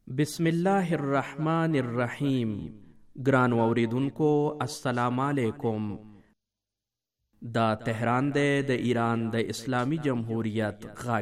بسم الله الرحمن الرحیم. ګران اوریدونکو السلام علیکم. دا تهران دی د ایران د اسلامی جمهوریت غږ.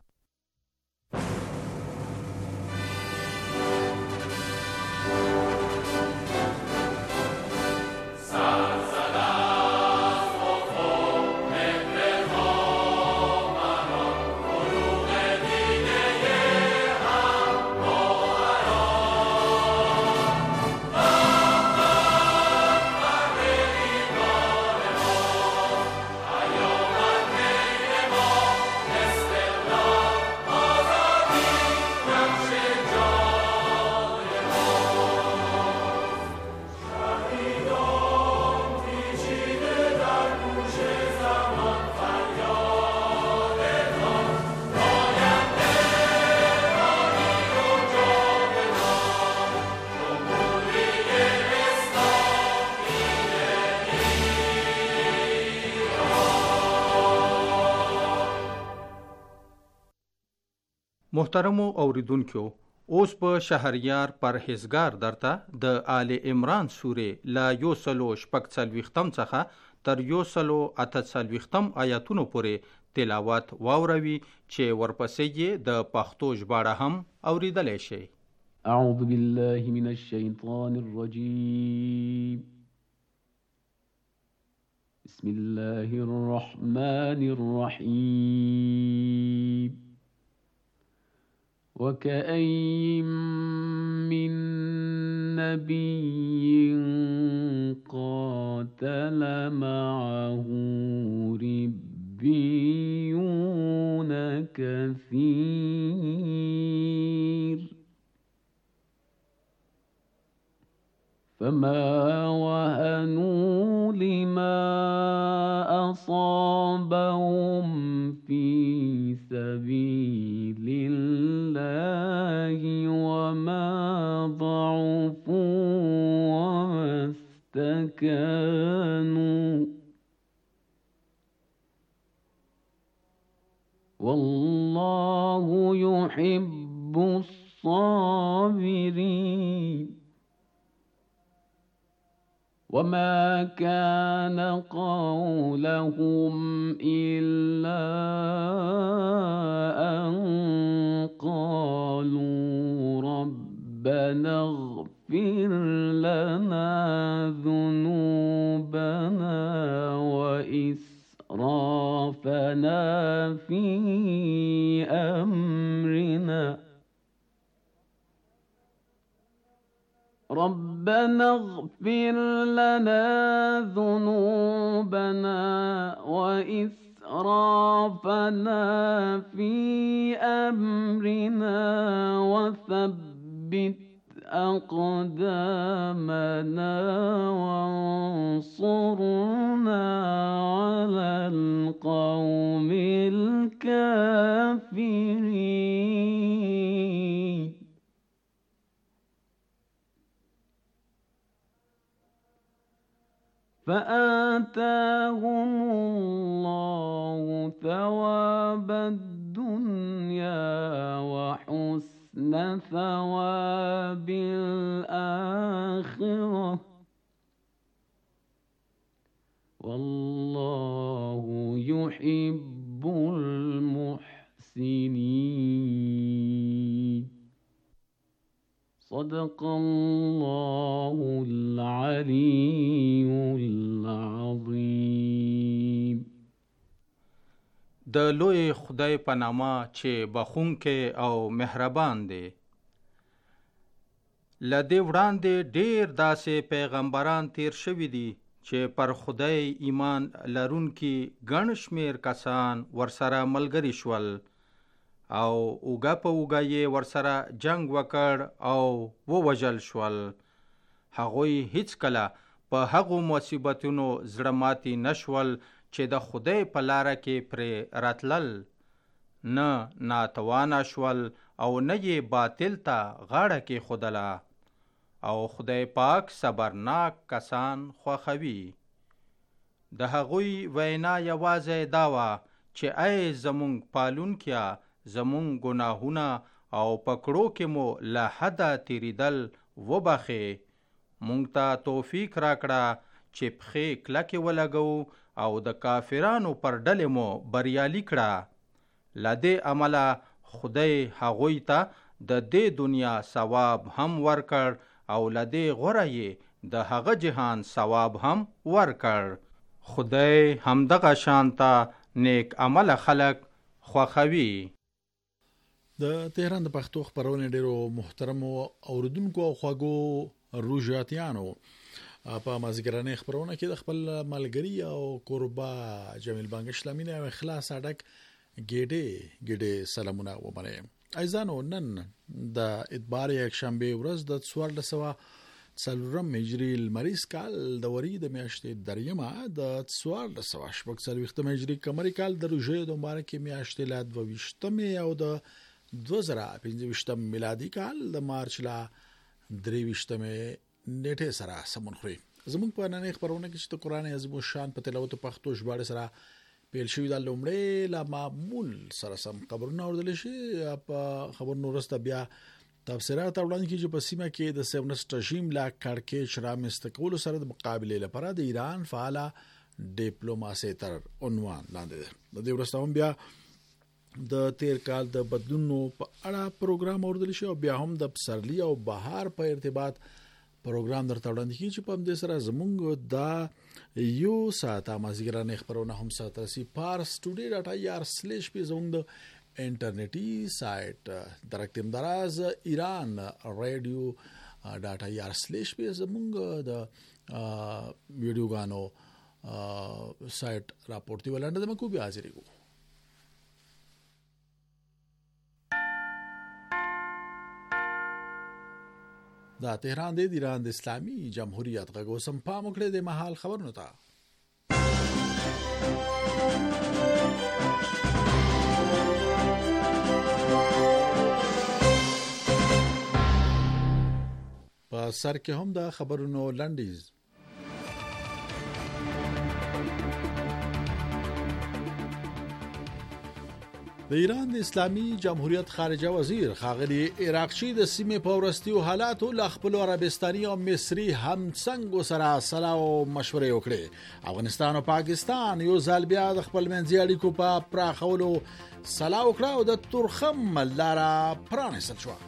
محترمو اوریدونکو، اوس په شهریار پرهیزګار درته د آل عمران سورې لا 146 څخه تر 148 آیاتونو پورې تلاوت واوروي چې ورپسې یې د پښتو ژباړه هم اوریدلی شي. اعوذ بالله من الشیطان الرجیم. بسم الله الرحمن الرحیم. وكأين من نبي قاتل معه ربيون كثير فما وهنوا لما أصابهم في سبيل الله وما ضعفوا وما استكانوا والله يحب الصابرين. وما كان قولهم إلا أن قالوا ربنا اغفر لنا ذنوبنا وإسرافنا في أمرنا ربنا اغفر لنا ذنوبنا وإسرافنا في أمرنا وثبت أقدامنا وانصرنا على القوم الكافرين. فآتاهم الله ثواب الدنيا وحسن ثواب الآخرة والله يحب المحسنين. صدق الله العلي العظيم. د لوی خدای په نامه چې بخښونکی او مهربان دی. له دې وړاندې ډېر داسې پیغمبران تیر شوي دي چې پر خدای ایمان لرونکي ګڼ شمېر کسان ورسره ملګري شول او اوږه په اوږه یې ورسره جنگ وکړ او ووژل شول. هغوی هیڅکله په هغو مصیبتونو زړه ماتي نشول چې د خدای په لاره کې پرې راتلل، نه ناتوانه شول او نه یې باطل ته غاړه کېښودله. او خدای پاک صبرناک کسان خوښوي. د هغوی وینا یوازې دا وه چې ای زمونږ پالونکیا، زمونږ گناهونه او پکړو کې مو له حده تیریدل وبخې. مونږ ته توفیق راکړه چې پښې کلکې ولګو او د کافرانو پر ډلې مو بریالي کړه. له دې عمله خدای هغوی ته د دې دنیا ثواب هم ورکړ او له دې غوره یې د هغه جهان ثواب هم ورکړ. خدای همدغه شانته نیک عمل خلق خوښوي. د تهران د پښتو خبرونه ډیرو محترمو اوریدونکو او خواږو روژاتیانو په مازیګرانه خبرونه کې د خپل ملګری او قربا جمیل بانګ اسلامي نه اخلاص اډک ګډه سلامونه ومنه. ایزانو نن د اتبار یک شنبه ورځ د 1400 هجری المریز کال د وری د میاشتې دریمه د 1440 هجری قمری کال د روژې د مبارکې میاشتې لا 22 او د 2025 میلادي کال د مارچ لا 23 نیټه سره سمون خوري. زموږ په نننۍ خبرونه کې چې د قران عظیم شان په تلاوت پښتو ژباړه سره پیل شوی د لومړی لا معمول سره سم خبرونه اوردل شي. په خبرونو ورسته بیا تفسیرات وړاندې کیږي په سیمه کې د سیونست رژیم لا کړکېچ را مستقبل سره د مقابله لپاره د ایران فعال ډیپلوماسي تر عنوان لاندې ده. د دې ورسته هم بیا د تیر کال د بدلونو په اړه پروګرام اوردل شي او بیا هم د پسرلی او بهار په ارتباط پروګرام درته وړاندې کیږي. په دې سره زمونږ دا یو ساعت مازیګرانه خبرونه هم ساترسي pars.today.ir/p زمونږ د انټرنیټي سایت درکتیم دراز ایران رادیو .ir/p زمونږ د ویډیو غانو سایت راپورټي ولنده د مکو بیا حاضرې کو. دا تهران د ایران د اسلامي جمهوریت غږ سم پام وکړه د محل خبرونه ته. په سر کې هم د خبرونو لنډیز. د ایران د اسلامي جمهوریت خارجه وزیر ښاغلي عراقچي د سیمې په ورستیو حالاتو له خپل عربستاني او مصري همڅنګ سره سلا او مشورې وکړې. افغانستان او پاکستان یو ځل بیا د خپل منځي اړیکو په پراخولو سلا وکړه او د تورخم لاره پرانیستل شوه.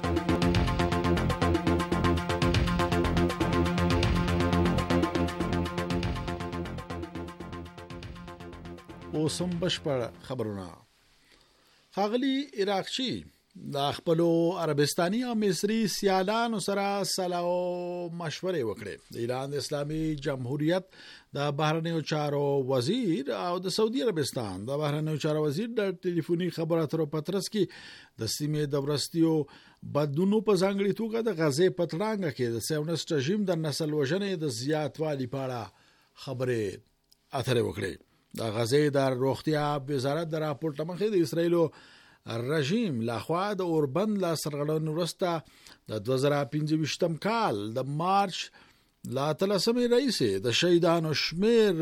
اوسم بشپړ خبرونه. ښاغلي عراقچي د خپل عربستاني او مصري سیالانو سره سلا او مشورې وکړې. د ایران د اسلامي جمهوریت د بهرنیو چارو وزیر او د سعودي عربستان د بهرنیو چارو وزیر د ټلیفوني خبرو اترو په ترڅ کې د سیمې د ورستیو بدلونو په ځانګړي توګه د غزې په تړانګه کې د سیونست رژیم د نسل وژنې د زیاتوالي په اړه خبرې اترې وکړې. د غزې د روغتیا وزارت د راپورټ مخې د اسرایلو رژیم لخوا د اوربند لا سرغړونې وروسته د 2025 کال د مارچ لا 13 رئیس د شهیدانو شمیر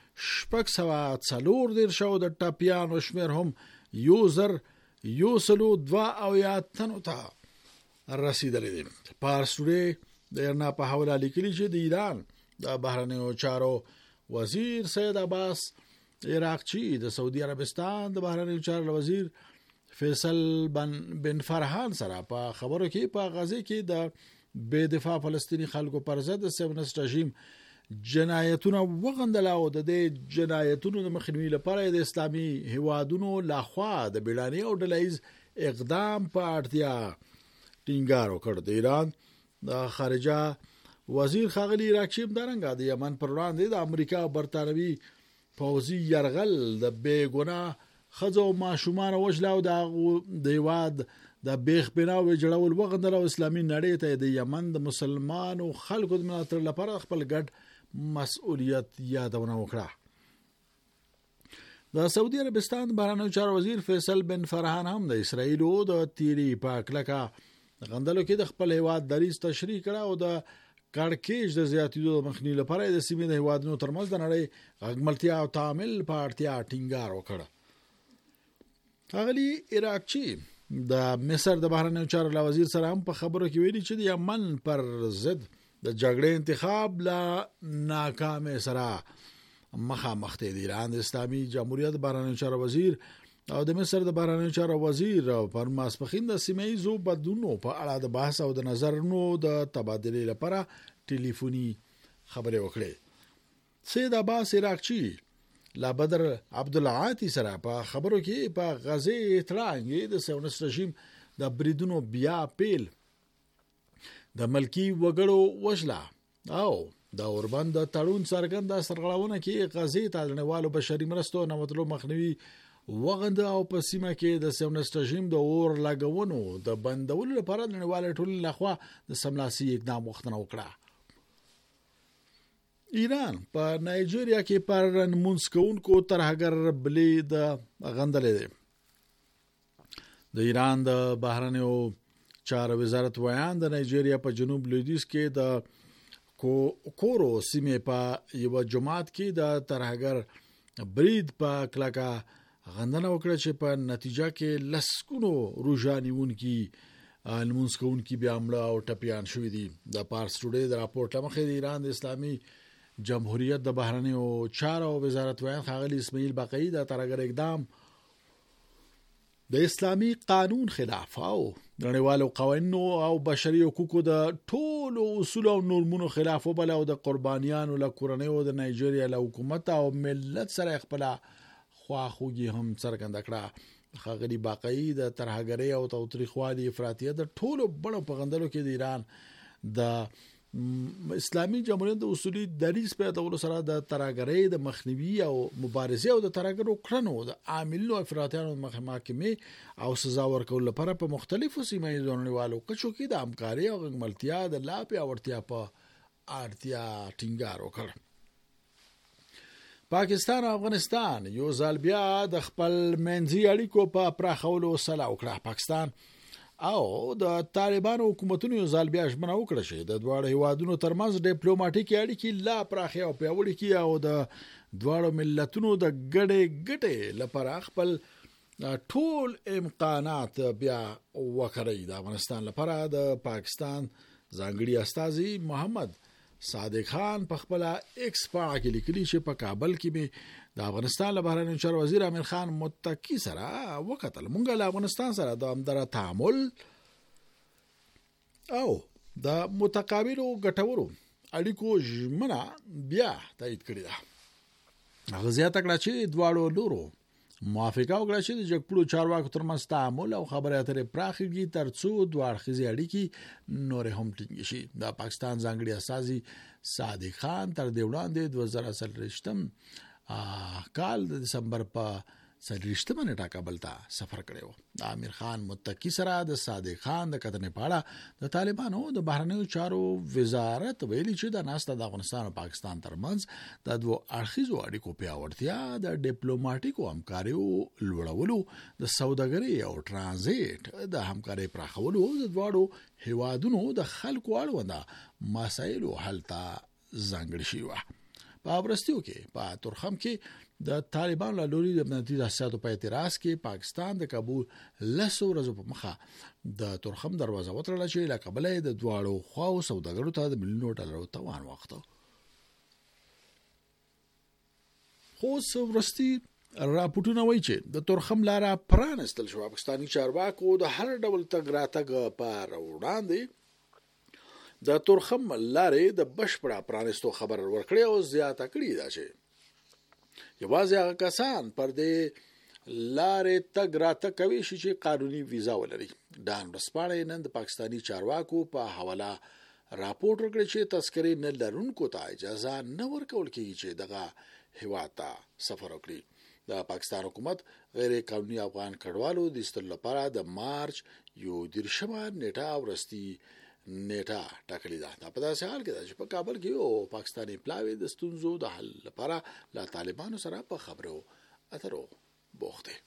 640 شو د ټاپیانو شمیر هم یوزر 2 او یا تنو ته رسیدلی دی. پارسوړي د نه په حواله لیکلي چې د ایران د بهرنیو چارو وزیر سید عباس عراقچي د سعودي عربستان د بهرنیو چارو وزیر فیصل بن فرحان سره په خبرو کې په غزې کې د بے دفاع فلسطینی خلکو پر ضد سیونست رژیم جنایتونه وغندل او د دې جنایتونو د مخنیوي لپاره د اسلامي هیوادونو لخوا د بیړني او ډلهیز اقدام په اړتیا ټینګار وکړ. د ایران د خارجه وزیر ښاغلي عراقچي همدارنګه د یمن پر وړاندې د امریکا او برطانوي پوځي یرغل د بېګناه ښځو او ماشومان وژل او د هیواد د بیخ بنا ویجړول وغندل او اسلامي نړۍ ته د یمن د مسلمانو خلکو د ملاتړ لپاره خپل ګډ مسؤلیت یادونه وکړه. د سعودي عربستان بهرنیو چارو وزیر فیصل بن فرحان هم د اسرایلو د تیری په کلکه غندلو کې د خپل هیواد دریځ تشریح کړه او د کړکېچ د زیاتېدو د مخنیوي لپاره د سیمې د هیوادونو ترمنځ د نړۍ غږملتیا او تعامل په اړتیا ټینګار وکړ. ښاغلي عراقچي د مصر د بهرنیو چارو وزیر سره هم په خبرو کې ویلي چې د یمن پر ضد د جګړې انتخاب لا ناکام سره مخامخ دی. د ایران د اسلامي جمهوریت بهرنیو چارو وزیر او د مصر د بهرنیو چارو وزیر پر ماسپخین د سیمه ایزو بدلونونو په اړه د بحث او د نظرونو د تبادلې لپاره ټلیفوني خبرې وکړې. سید عباس عراقچی لا بدر عبدالعاطی سره په خبرو کې په غزه اطلاع د سیونست رژیم د بریدونو بیا پیل د ملکی وګړو وژله او د اوربند د تړون څرګنده سرغړونه کې غزه ته نړیوالو بشري مرستو نه مطلوب مخنیوي وغنده او په سیمه کې د سیونست رژیم د اور لګونو د بندولو لپاره نړیوال ټولنې لخوا د سملاسي اقدام غوښتنه وکړه. ایران په نایجیریا کې پر نمونځ کوونکو ترهګر بلې د غندلې ده. د ایران د بهرنیو چارو وزارت ویان د نایجیریا په جنوب لویدیځ کې د کورو سیمې په یو جماعت کې د ترهګر برید په کلکه غندنه وکړه چې په نتیجه کې لسګونو روزانیونکي نمونځ کوونکي بیا حمله او ټپیان شوي دي. د پارس ټوډے د راپورټ مخې د ایران د اسلامي جمهوریت د بهرنیو چارو وزارت ویان ښاغلي اسماعیل باقی د ترهګر اقدام د اسلامي قانون خلاف او نړیوالو قوانینو او بشري حقوقو د ټولو اصول او نورمونو خلاف وبل او د قربانیانو له کورنیو د نایجیریا له حکومت او ملت سره خپل خواخوږي هم څرګنده کړه. ښاغلي باقی د ترهګرۍ او تاوتریخوالي افراطیت د ټولو بڼو په غندلو کې د ایران د اسلامي جمهوریت د اصولي دریځ په ډول سره د ترهګرۍ د مخنیوي او مبارزې او د ترهګرو کړنو د عاملینو افراطیانو محاکمې او سزا ورکولو لپاره په مختلفو سیمه ییزو نړیوالو کچو کې د همکارۍ او غږملتیا د لا پیاوړتیا په اړتیا ټینګار وکړ. پاکستان او افغانستان یو ځل بیا د خپل منځي اړیکو په پراخولو سلا وکړه. پاکستان او د طالبانو حکومتونو یو ځل بیا ژمنه وکړه چې د دواړو هیوادونو ترمنځ ډیپلوماټیکي اړیکې لا پراخي او پیاوړي کړي او د دواړو ملتونو د ګټې لپاره خپل ټول امکانات بیا وکړي. د افغانستان لپاره د پاکستان ځانګړي استازي محمد صادق خان په خپل ایکس پاڼه کې لیکلي چې په کابل کې به د افغانستان له بهرنیو چارو وزیر امیر خان متکی سره وکتل. مونږ له افغانستان سره د همدغه تعامل او د متقابلو ګټورو اړیکو ژمنه بیا تایید کړې ده. هغه زیاته کړه چې دواړو لورو موافقه وکړه چې د جګپړو چارواکو ترمنځ تعامل او خبرې اترې پراخېږي ترڅو دوه اړخیزې اړیکې نورې هم ټینګې شي. د پاکستان ځانګړي استازي صادق خان تر دې وړاندې 2023 کال د دسمبر په 23 نیټه کابل ته سفر کړی و. د امیر خان متکی سره د صادق خان د کتنې په اړه د طالبانو د بهرنیو چارو وزارت ویلي چې د ناسته د افغانستان او پاکستان ترمنځ د دوه اړخیزو اړیکو پیاوړتیا د ډیپلوماټیکو همکاریو لوړولو د سوداګرۍ او ترانزیت د همکارۍ پراخولو د دواړو هیوادونو د خلکو اړونده مسایلو حل ته ځانګړي شوي وه. په ابرستیو کې په تورخم کې د طالبان له لوري د امنیتي تاسیساتو په اعتراض کې پاکستان د کابل لسو ورځو په مخه د تورخم دروازه وتړله چې له کبله د دواړو خواو سوداګرو ته د ملیونو ډالرو تاوان واوښته. خو ورستي راپورټونه وایي چې د تورخم لاره پرانستل شوه. پاکستاني چارواکو د هر ډول تګ راتګ پر وړاندې د تورخم لارې د بشپړه پرانستو خبر ورکړی او زیاته کړې ده چې یوازې هغه کسان پر دې لارې تګ راتګ کوي چې قانوني ویزا ولري. ډان ورځپاڼې نن د پاکستاني چارواکو په حواله راپورټ ورکړی چې تذکرې نه لرونکو ته اجازه نه ورکول کېږي چې دغه هیواد ته سفر وکړي. د پاکستان حکومت غیر قانوني افغان کډوالو د ایستلو لپاره د مارچ 31 نیټه ورستي نیټه ټاکلې ده. دا په داسې حال کې ده چې په کابل کې یو پاکستاني پلاوی د ستونزو د حل لپاره له طالبانو سره په خبرو اترو بوخت دی.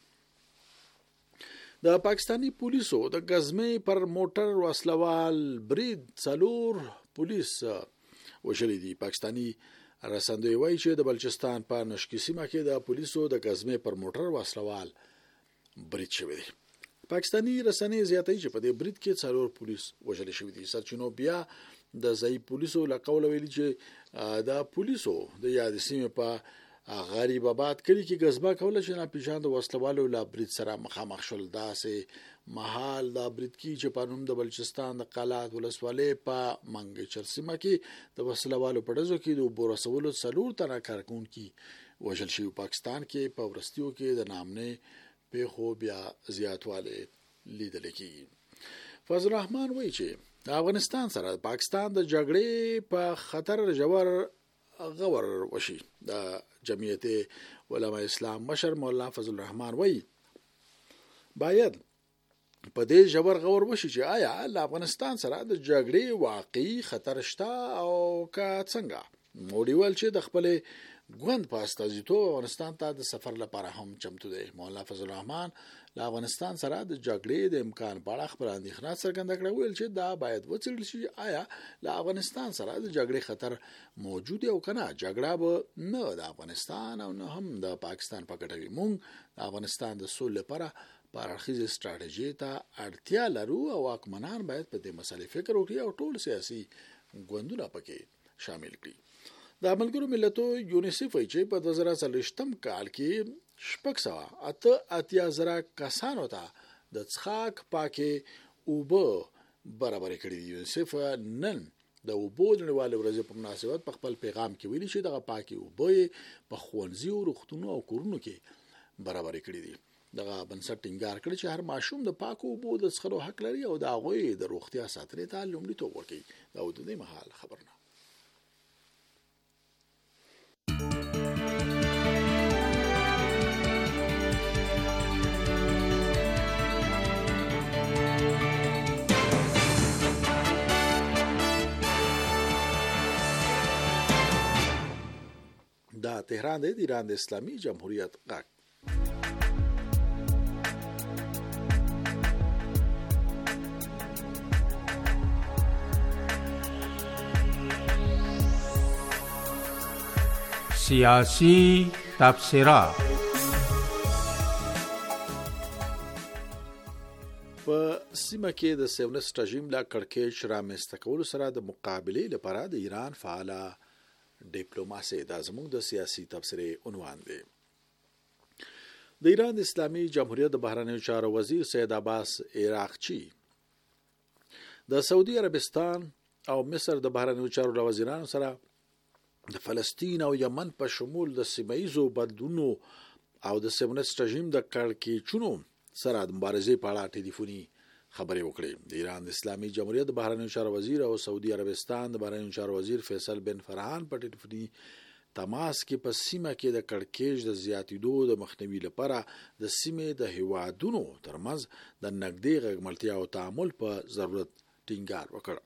د پاکستاني پولیسو د غزمې پر موټر وسلوال برید 4 پولیس وشلي دي. پاکستاني رسندوی وایي چې د بلوچستان په نشکی سیمه کې د پولیسو د غزمې پر موټر وسلوال برید شوی دی. پاکستانی رسنۍ زیاتوي چې په دې برید کې 4 پولیس وژل شوي دي. سرچینو بیا د ځای پولیسو له قوله ویلي چې د پولیسو د یاد سیمې په غریب آباد کلی کې غصبه کوله چې ناپېژاندو وسلوالو له برید سره مخامخ شول. داسې مهال دا برید کې چې په نوم د بلوچستان د قلات ولسوالۍ په منګچر سیمه کې د وسلوالو په ډزو کې د اوبو رسولو 4 تنه کارکونکي وژل شوي. پاکستان کې په ورستیو کې د نامنې پیښو بیا زیاتوالی لیدل کېږي. فضل الرحمن وایي چې د افغانستان سره پاکستان د جګړې په خطر ژور غور وشي. د جمعیت علماء اسلام مشر مولانا فضل الرحمن وایي باید په دې ژور غور وشي چې آیا له افغانستان سره د جګړې واقعي خطر شته او که څنګه. موړي ویل چې د خپل ګوند په استازیتوب افغانستان ته د سفر لپاره هم چمتو دی. مولانا فضل الرحمن له افغانستان سره د جګړې د امکان په اړه خپل اندېښنه څرګنده کړه. ویل چې دا باید وڅېړل شي آیا له افغانستان سره د جګړې خطر موجود دی او که نه. جګړه به نه د افغانستان او نه هم د پاکستان په ګټه وي. موږ د افغانستان د سولې لپاره پراخیزه ستراتیژي ته اړتیا لرو او واکمنان باید په دې مسلې فکر وکړي او ټول سیاسي ګوندونه پکې شامل کړي. د ملګرو ملتونو یونیسف وایي چې په 2040 کال کې 688 کسانو ته د څښاک پاکې اوبه برابر کړي دي. یونیسف نن د اوبو د نړیوالې ورځې په مناسبت په خپل پیغام کې ویلي چې دغه پاکې اوبه په ښوونځیو، روغتونونو او کورونو کې برابر کړي دي. دغه بنسټ ټینګار کړی چې هر ماشوم د پاکو اوبو د څښلو حق لري او د هغوی د روغتیا ساتنې ته لومړیتوب ورکوي. دا د دې مهال خبرونه. دا تهران دی، د ایران د اسلامي جمهوریت غږ. سیاسی تبصره. په سیمه کې د سیونست رژیم له کړکېچ رامنځته کولو سره د مقابلې لپاره د ایران فعاله ډیپلوماسي دا زموږ د سیاسي تبصرې عنوان دی. د ایران د اسلامي جمهوریت د بهرنیو چارو وزیر سید عباس عراقچی د سعودي عربستان او مصر د بهرنیو چارو وزیرانو سره د فلسطین او یمن په شمول د سیمایي بدلونونو او د سیونست رژیم د کړکېچونو سره د مبارزې په اړه ټلیفوني خبرې وکړې. د ایران د اسلامي جمهوریت د بهرنیو چارو وزیر او سعودي عربستان د بهرنیو چارو وزیر فیصل بن فرحان په ټلیفوني تماس کې په سیمه کې د کړکېچ د زیاتېدو د مخنیوي لپاره د سیمې د هیوادونو ترمنځ د نږدې غږملتیا او تعامل په ضرورت ټینګار وکړ.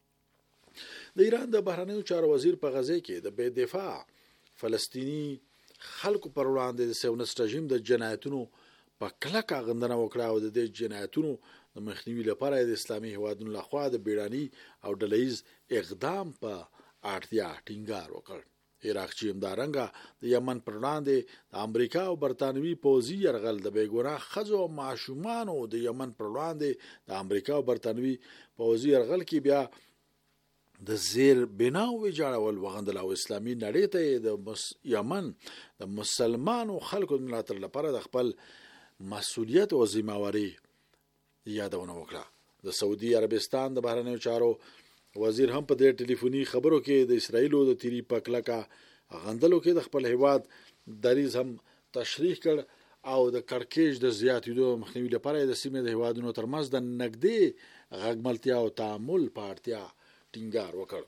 د ایران د بهرنیو چارو وزیر په غزه کې د بې دفاع فلسطینی خلکو پر وړاندې د سیونست رژیم د جنایتونو په کلکه غندنه وکړه او د دې جنایتونو د مخنیوي لپاره د اسلامي هیوادونو لخوا د بیړني او ډلهییز اقدام په اړتیا ټینګار وکړ. عراقچی همدارنګه د یمن پر وړاندې د امریکا او برطانوي پوځي یرغل د بېګناه ښځو او ماشومانو د یمن پر وړاندې د امریکا او برطانوي پوځي یرغل کې بیا د زیر بناو ویجاړول وغندل او اسلامي نړۍ ته د یمن د مسلمانو خلکو د ملاتړ لپاره د خپل مسؤلیت او ذمہواری یادونه وکړه. د سعودي عربستان د بهرنیو چارو وزیر هم په دې ټلیفوني خبرو کې د اسرایلو د تیری پکلکا غندلو کې د خپل هیواد دریز هم تشریح کړ او د کړکېچ د زیاتېدو مخنیوي لپاره د سیمې د هیوادونو ترمنځ د نږدې غږملتیا او تعامل په اړتیا ټینګار وکړ.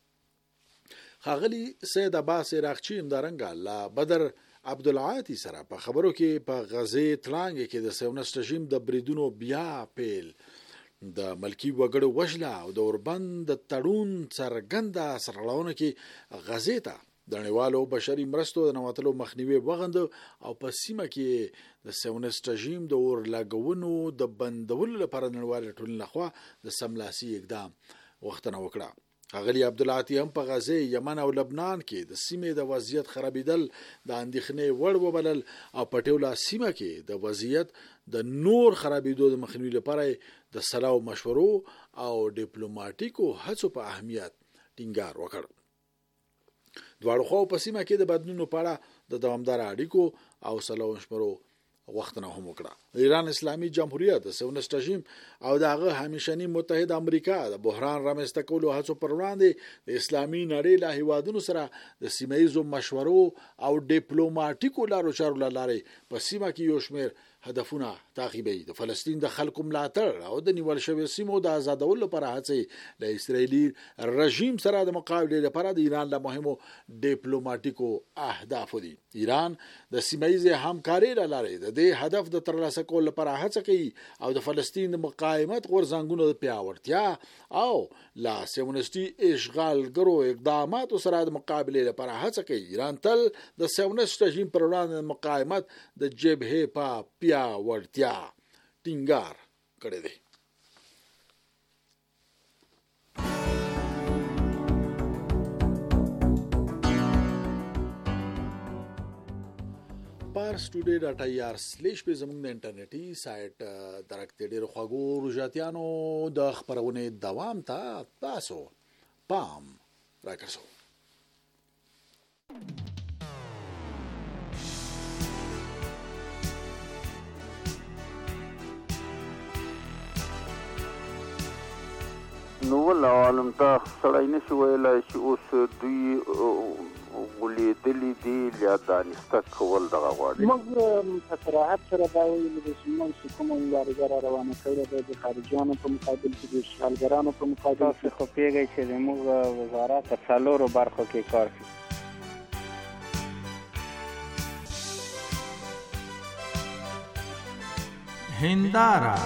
ښاغلي سید عباس عراقچی همدارنګه لا بدر عبدالعاطی سره په خبرو کې په غزې تړانګې کې د سیونست رژیم د بریدونو بیا پیل، د ملکی وګړو وژنه او د اوربند د تړون څرګنده سرغړونه کې غزې ته د نړیوالو بشري مرستو د نوتلو مخنیوي وغند او په سیمه کې د سیونست رژیم د اور لګونو د بندولو لپاره نړیوال ټولنې لخوا د سملاسي اقدام غوښتنه وکړه. ښاغلي عبدالعاطي هم په غزه، یمن او لبنان کې د سیمې د وضعیت خرابېدل د اندېښنې وړ وبلل او په ټوله سیمه کې د وضعیت د نور خرابېدو د مخنیوي لپاره د سلا او مشورو او ډیپلوماټیکو هڅو په اهمیت ټینګار وکړ. دواړو خواو په سیمه کې د بدلونونو په اړه د دوامداره اړیکو او سلا او مشورو غوښتنه هم وکړه. ایران اسلامي جمهوریت د صهیونیست رژیم او د هغه همیشني متحد امریکا د بحران رامنځته کولو هڅو پر وړاندې د اسلامي نړۍ له هیوادونو سره د سیمه ییزو مشورو او ډیپلوماټیکو لارو چارو له لارې په سیمه کې یو شمېر هدفونه تعقیبوي. د فلسطین د خلکو ملاتړ او د نیول شویو سیمو د آزادولو لپاره هڅې له اسرائیلي رژیم سره د مقابلې لپاره د ایران له مهمو ډیپلوماټیکو اهدافو دي. ایران د سیمه ییزې همکارۍ له لارې د دې هدف د ترلاسه کولو لپاره هڅه کوي او د فلسطین د مقاومت غورځنګونو د پیاوړتیا او لا صهیونیستي اشغالګرو اقداماتو سره د مقابلې لپاره هڅه کوي. ایران تل د صهیونیست رژیم پر وړاندې مقاومت د جبهې په پیاوړتیا ټینګار کړی دی. pars.today.ir/ په زموږ د انټرنیټي سایت درکته ډېر خواږو روجاتیانو د خبرونې دوام ته تاسو پام راکړئ. نو ول عالم ته سړی نشي ویلای چې اوس دوی ولیدلي دي یا دانسته کول دغه غواړي. موږ په صراحت سره دا ویلو چې موږ چې کومه مبارزه روانه کړې ده د خارجیانو په مقابل کې د اشغالګرانو په مقابل کې، خو پیږی چې زموږ وزارت په څلورو برخو کې کار کوي. هنداره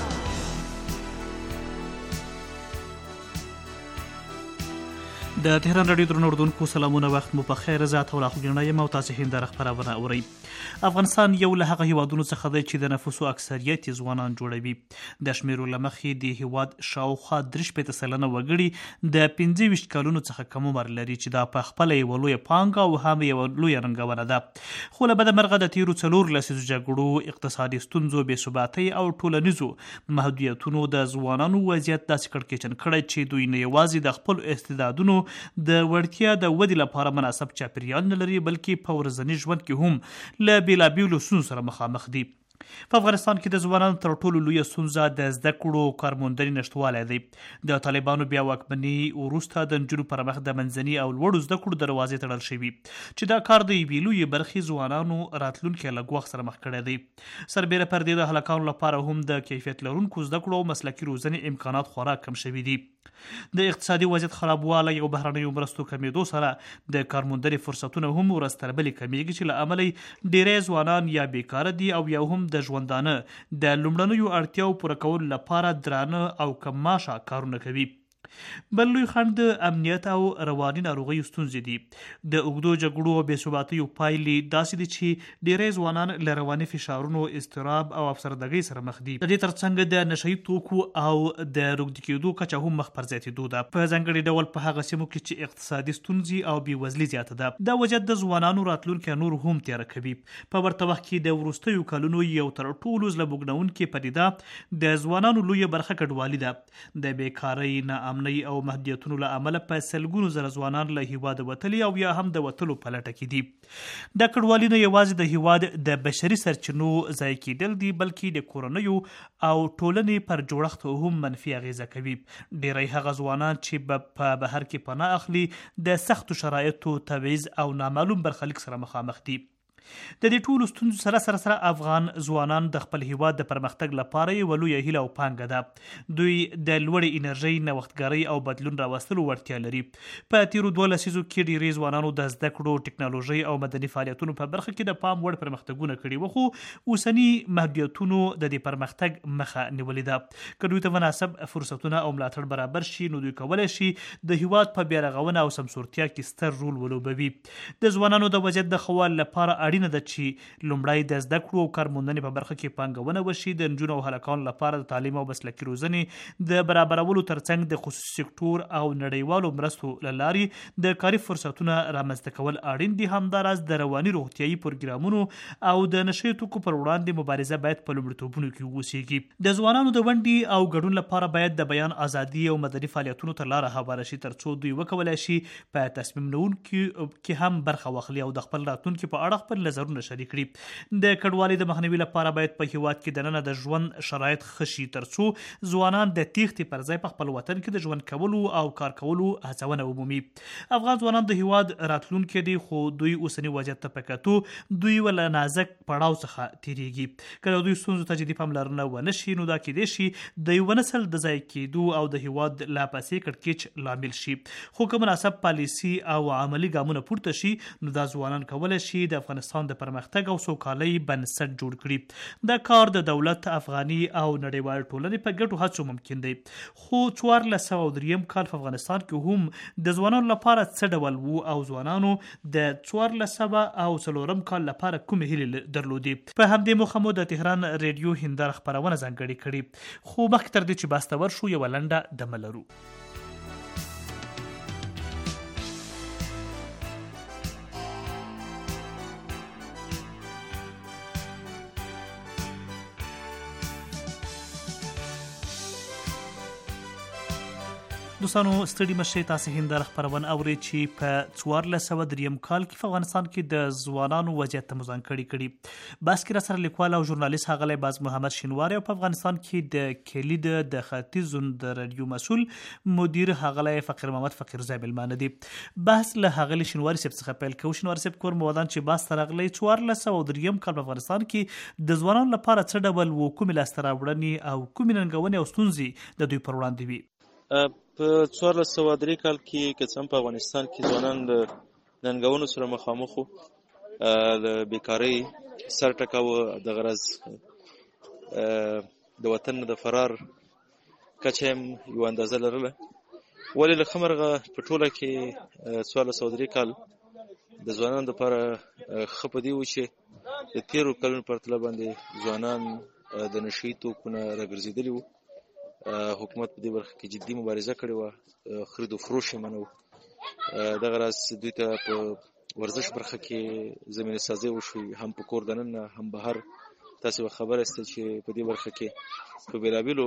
د تهران رادیو درنو اردوونکو سلامونه، وخت مو په خیر. زه عطا الله خوږیڼی یم او تاسې هنداره خپرونه اورئ. افغانستان یو له هغه هیوادونو څخه دی چې د نفوسو اکثریت ځوانان جوړوي. د شمیرو له مخې د هیواد شاوخوا 43% وګړي د 25 کلونو څخه کم عمر لري چې دا په خپله یوه لویه پانګه او هم یوه لویه ننګونه ده. خو له بده مرغه د تیرو 4 لسیزو جګړو، اقتصادي ستونزو، بېثباتۍ او ټولنیزو محدودیتونو د ځوانانو وضعیت داسې کړکېچن کړی چې دوی نه یوازې د خپلو استعدادونو د وړتیا د ودې لپاره مناسب چاپیریال نه لري، بلکې په ورځني ژوند کې هم له بېلابېلو ستونزو سره مخامخ دي. په افغانستان کې د ځوانانو تر ټولو لویه ستونزه د زده کړو کارموندنې نشتوالی دی. د طالبانو بیا واکمني وروسته د نجونو پر مخ د منځني او لوړو زده کړو دروازې تړل شوي چې دا کار د یوې لویې برخې ځوانانو راتلونکی له ګواښ سره مخ کړی دی. سربیره پر دې د هلکانو لپاره هم د کیفیت لرونکو زده کړو او مسلکي روزنې امکانات خورا کم شوي دي. د اقتصادي وضعیت خرابوالی او بهرنیو مرستو کمیدو سره د کارموندنې فرصتونه هم ورځ تر بلې کمیږي چې له امله ډیری ځوانان یا بیکاره دي او یا هم د ژوندانه د لومړنیو اړتیاو پوره کولو لپاره درانه او کم معاشه کارونه کوي. بل لوی خنډ د امنیت او رواني ناروغیو ستونزې دي. د اوږدو جګړو او بېثباتیو پایلې داسې دي چې ډیری ځوانان له رواني فشارونو، اضطراب او افسردګۍ سره مخ دي. د دې ترڅنګ د نشهیي توکو او د روږدي کېدو کچه هم مخ پر زیاتېدو ده، په ځانګړي ډول په هغه سیمو کې چې اقتصادي ستونزې او بېوزلي زیاته ده. دا وضعیت د ځوانانو راتلونکی نور هم تیاره کوي. په ورته وخت کې د وروستیو کلونو یو تر ټولو زړه بوږنونکې پدیده د ځوانانو لویه برخه کډوالي ده. د بیکارۍ، ناامنۍ او محدودیتونو له امله په سلګونو زره ځوانان له هیواده وتلي او یا هم د وتلو په لټه کې دي. دا کډوالي نه یوازې د هیواد د بشري سرچینو ضایع کېدل دي، بلکې د کورنیو او ټولنې پر جوړښت هم منفي اغیزه کوي. ډیری هغه ځوانان چې په بهر کې پناه اخلي د سختو شرایطو، تبعیض او نامعلوم برخلیک سره مخامخ دي. د دې ټولو ستونزو سره افغان ځوانان د خپل هیواد د پرمختګ لپاره یوه لویه هیله او پانګه ده. دوی د لوړې انرژۍ، نوښتګرۍ او بدلون راوستلو وړتیا لري. په تیرو 2 لسیزو کې ډیری ځوانانو د زده کړو، ټکنالوژۍ او مدني فعالیتونو په برخه کې د پام وړ پرمختګونه کړي وو، خو اوسني محدودیتونو د دې پرمختګ مخه نیولې ده. که دوی ته مناسب فرصتونه او ملاتړ برابر شي، نو دوی کولی شي د هیواد په بیارغونه او سمسورتیا کې ستر رول ولوبوي. د ځوانانو د وضعیت د ښه والي لپاره اړینه ده چې لومړی د زده کړو او کارموندنې په برخه کې پانګونه وشي. د نجونو او هلکانو لپاره د تعلیم او مسلکي روزنې د برابرولو ترڅنګ د خصوصي سکتور او نړیوالو مرستو له لارې د کاري فرصتونه رامنځته کول اړین دي. همداراز د رواني روغتیايي پروګرامونو او د نشي توکو پر وړاندې مبارزه باید په لومړیتوبونو کې وسیږي. د ځوانانو د ونډې او ګډون لپاره باید د بیان ازادي او مدني فعالیتونو ته لاره هواره شي ترڅو دوی وکولای شي په تصمیم نیونکو کې هم برخه واخلي او د خپل راتلونکي په اړه خپل نظرونه شریک کړي. د کډوالۍ د مخنیوي لپاره باید په هیواد کې دننه د ژوند شرایط ښه شي ترڅو ځوانان د تیښتې پر ځای په خپل وطن کې د ژوند کولو او کار کولو هڅونه ومومي. افغان ځوانان د هیواد راتلونکي دي خو دوی اوسنی وضعیت ته په کتو دوی ول نازک پړاو څخه تیریږي. کله دوی ستونزو ته جدي پاملرنه ونه شي نو دا کېدای شي د یو نسل د ځای کېدو او د هیواد لا پسې کړکېچ لامل شي. خو که مناسب پالیسي او عملی ګامونه پورته شي نو دا ځوانان کولی شي د افغانستان د پرمختګ او سوکالۍ بنسټ جوړ کړي. دا کار د دولت، افغاني او نړیوال ټولنې په ګډو هڅو ممکن دی. خو 1403 کال په افغانستان کې هم د ځوانانو لپاره څه ډول وو او ځوانانو د 1404 کال لپاره کومې هیلې درلودې؟ په همدې موخه مو د تهران ریډیو هنداره خپرونه ځانګړې کړې. خو مخکې تر دې چې بحث ته ورشو یوه لنډه دمه لرو. دوستانو ستړي مشئ، تاسې هنداره خپرونه اورئ چې په 1403 کال کې په افغانستان کې د ځوانانو وضعیت ته مو ځانګړې کړي. بحث کې راسره لیکوال او ژورنالیست ښاغلی باز محمد شینواری او په افغانستان کې د کلید د ختیځ د رادیو مسؤل مدیر ښاغلی فقیر محمد فقیرزی میلمانه دي. بحث له ښاغلي شینواري صاحب څخه پیل کوو. شینواري صاحب کور مو ودان چې بحث ته راغلی 1403 کال په افغانستان کې د ځوانانو لپاره څه ډول و، کومې لاسته راوړنې او کومې ننګونې او ستونزې د دوی پر وړاندې وي؟ په 1403 کال کې که څه هم په افغانستان کې ځوانان د ننګونو سره مخامخ وو، د بیکارۍ سر ټکاوه، د غرض د وطن د فرار کچه هم یوه اندازه لرله. ولې له ښه مرغه په ټوله کې 1403 کال د ځوانانو دپاره ښه په دې و چې د تېرو کلونو پرتله باندې ځوانان د نشهیي توکو نه راګرځېدلي وو. حکومت په دې برخه کې جدي مبارزه کړې وه، خرید و فروش یې منع و. دغه راز دوی ته په ورزش برخه کې زمینه سازي وشوي، هم په کور دننه هم بهر. تاسې به خبر یاست چې په دې برخه کې په بېلابېلو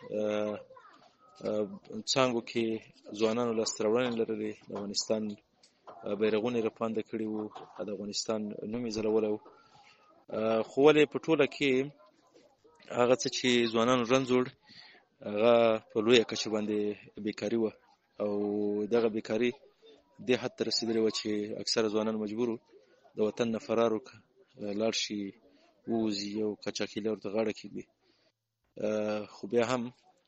څانګو کې ځوانانو لاسته راوړنې لرلې. د افغانستان بیرغونه یې راپانده کړي وو، د افغانستان نوم یې ځلولی و. خو ولې په ټوله کې هغه څه چې ځوانانو رنځوړ هغه په لویه کچه باندې بیکاري وه، او دغه بیکاري دې حد ته رسېدلې وه چې اکثره ځوانان مجبور وو د وطن نه فرار وکړه، لاړ شي ووځي او قاچاقیله ورته غاړه کېږدي. خو بیا هم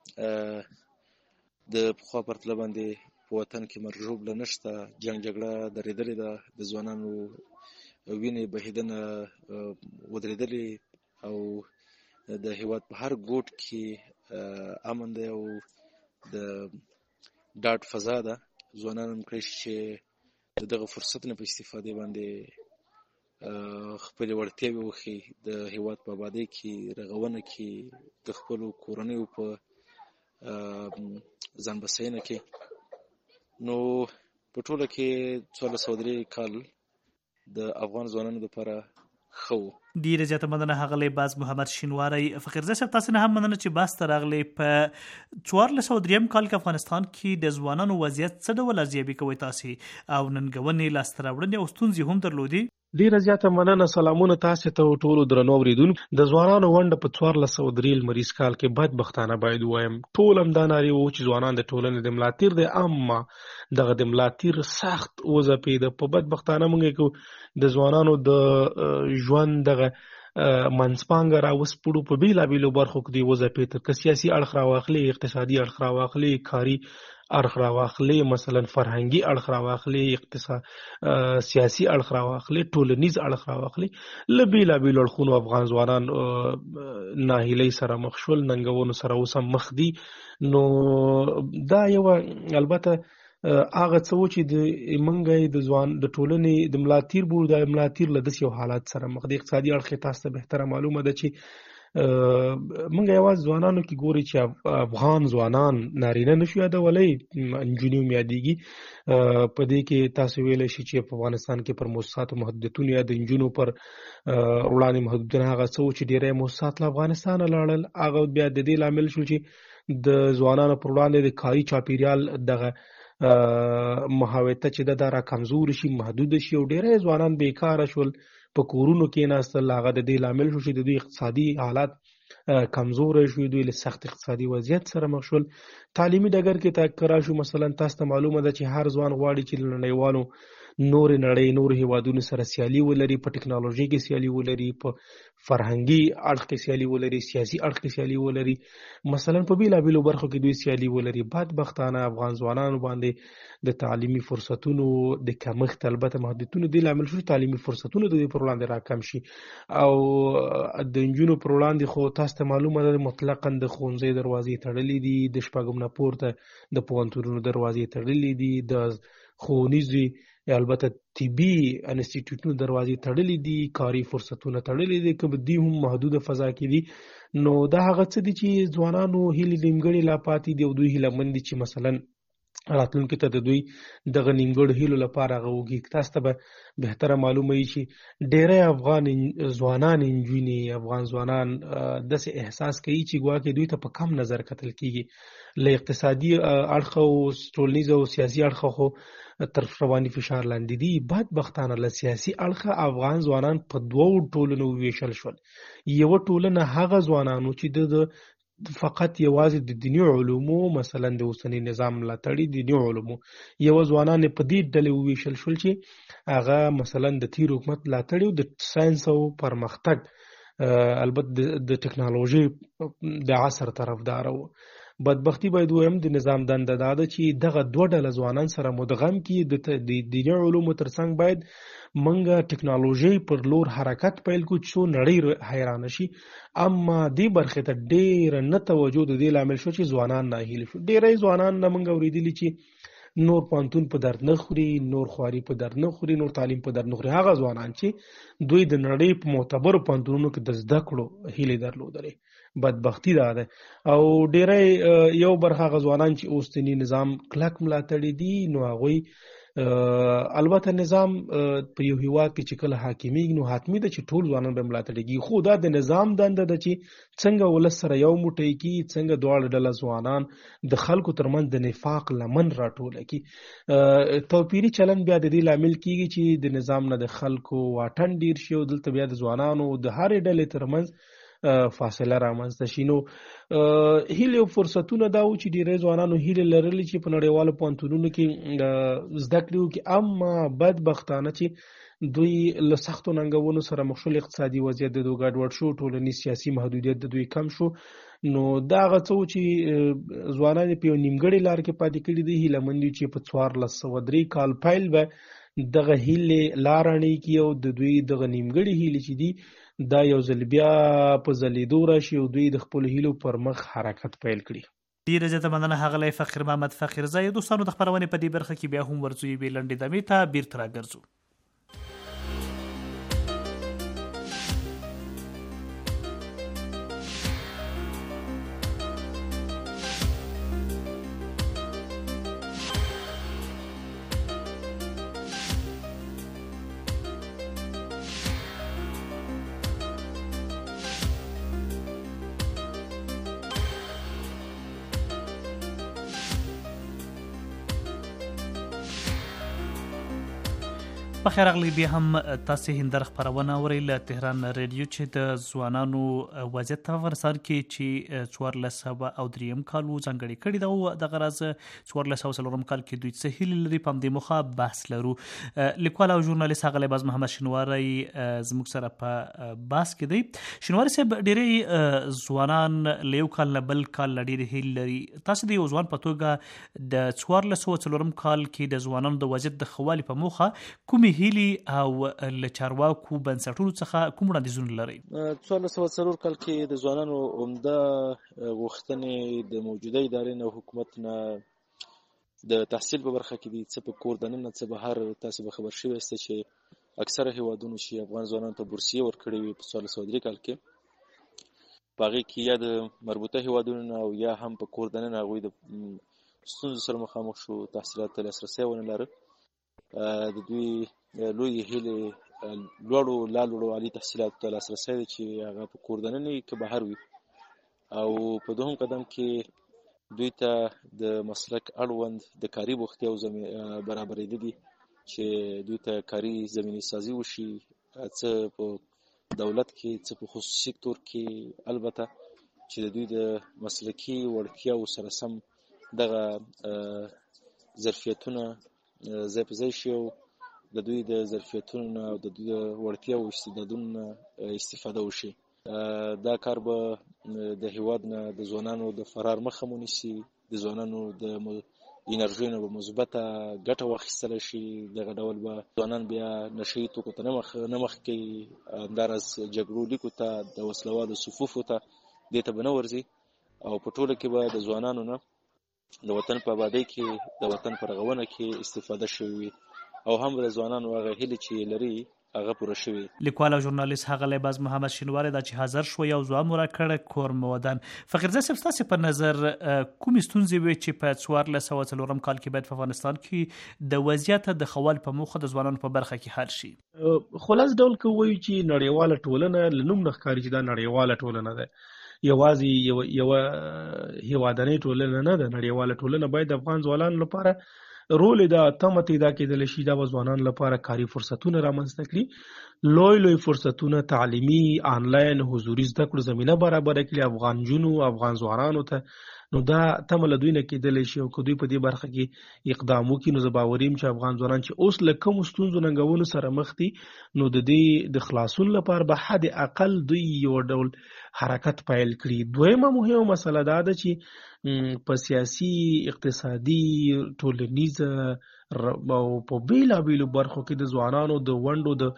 د پخوا پرتله باندې په وطن کې مرژوبله نشته، جنګ جګړه درېدلې ده، د ځوانانو وینې بهېدنه ودرېدلې، او د هېواد په هر ګوټ کې امن دی او د ډاډ فضا ده. ځوانان هم کړی شي چې د دغه فرصت نه په استفادې باندې خپلې وړتیاوې وښيي، د هېواد په ابادۍ کې، رغونه کې، د خپلو کورنیو په ځان بسیاینه کې. نو په ټوله کې 1403 کال د افغان ځوانانو لپاره ښه و. ډیره زیاته مننه ښاغلی باز محمد شینواری. فقیرزی صاحب تاسې نه هم مننه چې بحث ته راغلی. په 1403 کال کې افغانستان کې د ځوانانو وضعیت څه ډول ارزیابي کوئ تاسې، او ننګونې، لاسته راوړنې او ستونزې هم درلودې؟ ډیره زیاته مننه. سلامونه تاسې ته ټولو درنو اورېدونکو. د ځوانانو ونډه په 1403 لمریز کال کې بدبختانه باید ووایم ټول همدا نارې وو چې ځوانان د ټولنې د ملا تیر دی، اما دغه د ملا تیر سخت وځپېده. په بدبختانه موږ د ځوانانو د ژوند دغه منځپانګه راوسپړو، په بېلابېلو برخو کې دې وځپېده. که سیاسي اړخ راواخلې، اقتصادي اړخ راواخلې، کاري اړخ راواخلې، مثلا فرهنګي اړخ راواخلې، سیاسي اړخ راواخلې، ټولنیز اړخ راواخلې، له بېلابېلو اړخونو افغان ځوانان ناهیلۍ سره مخ شول، ننګونو سره اوس هم مخ دي. نو دا یوه البته هغه څه و چې د منګه د ځوان د ټولنې د ملاتیر بورډ د ملاتیر له داسې یو حالات سره مخ د اقتصادي اړخ تاسو ته بهتره معلومه ده چې منګه یوازې ځوانانو کې ګوري چې افغان ځوانان نارینه نشو یادولی انجونی یادېږي په دې کې تاسو ویلی شي چې په افغانستان کې پر مؤسساتو محدودیتونه یا د انجونو پر وړاندې محدودیتونه هغه څه و چې ډېری مؤسسات له افغانستانه لاړل هغه بیا د دې لامل شو چې د ځوانانو پر وړاندې د کاري چاپیریال دغه محاوطه چې دا را کمزور شي محدود شي او ډېری ځوانان بیکاره شول په کورونو کې ناستل هغه د دې لامل شو چې د دوی اقتصادي حالات کمزور شو دوی له سخت اقتصادي وضعیت سره مخ شول تعلیمي ډګر کې تکرار شو مثلا تاسو ته معلومه ده چې هر ځوان غواړي چې نړیوالو نور نړۍ نور هیوادونو سره سیالي ولري په ټکنالوژي کې سیالي ولري په فرهنګي اړخ کې سیالي ولري سیاسي اړخ کې سیالي ولري مثلا په بیلابیلو برخو کې دوی سیالي ولري بدبختانه افغان ځوانانو باندې د تعلیمي فرصتونو د کمښت البته محدودیتونو د لامل شو تعلیمي فرصتونو د پر وړاندې راکم شي او د انجونو پر وړاندې خو تاسو ته معلومه ده مطلقاً د ښوونځي دروازې تړلې دي د شپږم نه پورته د پوهنتونونو دروازې تړلې دي د ښوونیزو البته طبي انسټیټیوټونو دروازې تړلې دي کاري فرصتونه تړلې دي که دوی هم محدوده فضا کې دي نو دا هغه څه دي چې ځوانانو هیلې نیمګړې لا پاتې دي او دوی هیلهمند دي چې مثلا راتلونکي ته د دوی دغه نیمګړو هیلو لپاره هغه وږي تاسو ته به بهتره معلومه وي چې ډېری افغان ځوانان انجونې افغان ځوانان داسې احساس کوي چې ګواکې دوی ته په کم نظر کتل کېږي له اقتصادي اړخه او ټولنیز او سیاسي اړخه خو تر رواني فشار لاندې دي بدبختانه له سیاسي اړخه افغان ځوانان په دوو ټولنو وویشل شول یوه ټولنه هغه ځوانانو چې د فقط یوازې د دیني علومو مثلا د اوسني نظام ملاتړي دیني علومو یو ځوانان په دې ډلې وویشل شول چې هغه مثلا د تیر حکومت ملاتړي او د ساينس او پرمختګ البته د ټکنالوژي د عصر طرفدار وو بدبختی باید وایم د نظام دنده دا ده چې دغه دوه ډله ځوانان سره مدغم کړي د دیني علومو ترڅنګ باید منګه ټکنالوژي پر لور حرکت پیل کو چې نړۍ حیران شي اما دې برخه ته ډېر نه توجه د دې لامل شو چې ځوانان ناهیلي شو ډېری ځوانان نه منګه اوریدلی چې نور پانتون په درد نه خوري نور خواري په درد نه خوري نور تعلیم په درد نه خوري هغه ځوانان چې دوی د نړۍ په معتبرو پانتونونو کې د زده کړو هیلې درلودلې بدبختی دا ده او ډېری یو برخه هغه ځوانان چې اوسنی نظام کلک ملاتړي دي نو هغوی البته نظام په یو هیواد کې چې کله حاکمیږي نو حتمي ده چې ټول ځوانان به ملاتړي خو دا د نظام دنده ده چې څنګه ولس سره یو موټی کی څنګه دواړه ډله ځوانان د خلکو ترمنځ د نفاق لمن راټوله کی توپیری چلن بیا د دې لامل کیږي چې د نظام نه د خلکو واټن ډیر شي او دلته بیا د ځوانانو د هرې ډلې ترمنځ فاصله رامنځته شي نو هیله او فرصتونه دا و چې ډیری ځوانانو هیله لرلې چې په نړیوالو پوهنتونونو کې زده کړې وکړي اما بدبختانه چې دوی له سختو ننګونو سره مخ شول اقتصادي وضعیت د دوی ګډوډ شو ټولنیز سیاسي محدودیت د دوی کم شو نو دا هغه څه چې ځوانان په یو نیمګړې لار کې پاتې کړي دي هیله مند دي چې په 1403 کال پیل به دغه هیله لارانی کی او د دوی دغه نیمګړې هیله چې دي دا یو ځل بیا په ځلیدو راشي او دوی د خپل هیلو پر مخ حرکت پیل کړي ډیره زیاته مننه ښاغلی فخر محمد فخر زه دوستانو د خپرونې په دې برخه کې بیا هم ورځو یوې لنډې دمې ته بیرته راګرځو بخیر اغلی بیا هم تاسو هندر خبرونه اورئ له تهران ریډیو چې د ځوانانو وضعیت په افغانستان کې چې 1403 کال ځانګړي کړي دا د غرض 1403 کال کې دوی څه هیله لري په دې مخه بحث لرو لیکوال او ژورنالیست اغلی باز محمد شنواری زموږ سره په بحث کې دی شنواری صاحب ډېری ځوانان له یو کال نه بل کال ډېرې هیله لري تاسو د یو ځوان په توګه د 1403 کال کې د ځوانانو د وضعیت د ښه والي په موخه کومې هیلې او له چارواکو بنسټونو څخه کوم وړاندیزونه لرئ 1403 کال کې د ځوانانو عمده غوښتنې د موجوده ادارې نه حکومت نه د تحصیل په برخه کې دي، څه په کور دننه څه بهر. تاسو به خبر شوي یاست چې اکثره هیوادونو چې افغان ځوانانو ته بورسیې ورکړې وي په 1403 کال کې، په هغې کې یا د مربوطه هیوادونو نه او یا هم په کور دننه هغوی د ستونزو سره مخامخ شو، تحصیلاتو ته لاسرسی ونه لره. د دوی لویې هیلې لوړو عالي تحصیلاتو ته لاسرسی دی چې هغه په کور دننه وي که بهر وي. او په دوهم قدم کې دوی ته د مسلک اړوند د کاري بوختیاو برابرېده دي چې دوی ته کاري زمینې سازي وشي، څه په دولت کې څه په خصوصي سکتور کې، البته چې د دوی د مسلکي وړتیاو سره سم دغه ظرفیتونه ځای په ځای شي او د دوی د ظرفیتونو نه او د دوی د وړتیاو او استعدادونو نه استفاده وشي. دا کار به د هیواد نه د ځوانانو د فرار مخه ونیسي، د ځوانانو د انرژۍ نه به مثبته ګټه واخیستلی شي. دغه ډول به ځوانان بیا نشهیي توکو ته نه مخ کوي، همداراز جګړو لیکو ته، د وسلوالو صفوفو ته دې ته به نه ورځي. او په ټوله کې به د ځوانانو نه د وطن په آبادۍ کې، د وطن په رغونه کې استفاده شوې وي او هم د ځوانانو هغه هیلې چې لري هغه پوره شوی. لیکوال او ژورنالیست ښاغلی باز محمد شینواری دا چې حاضر شو یو ځوان راکړه کور مودن. فقیرزی صاحب ستاسې په نظر کومې ستونزې وې چې په 1404 کال کې باید په افغانستان کې د وضعیت د ښه والي په موخه د ځوانانو په برخه کې حل شي؟ خلاص ډول که وایو چې نړیواله ټولنه له نوم نه ښکاري چې دا نړیواله ټولنه ده، یوازې یوه هیوادنۍ ټولنه نه ده. نړیواله ټولنه باید د افغان ځوانانو لپاره رول دا تمته دا کېدلی شي دا به ځوانانو لپاره کاري فرصتونه رامنځته کړي، لوی فرصتونه تعلیمي آنلاین حضوري زده کړو زمینه برابره کړي افغان نجونو افغان ځوانانو ته. نو دا تمه له دوی نه کېدلی شي او که دوی په دې برخه کې اقدام وکړي نو زه باوري یم چې افغان ځوانان چې اوس له کومو ستونزو ننګونو سره مخ دي نو د دې د خلاصون لپاره به حد اقل دوی یو ډول حرکت پیل کړي. دویمه مهمه مسله دا ده چې په سیاسي، اقتصادي، ټولنیز او په بیلابیلو برخو کې د ځوانانو د ونډو د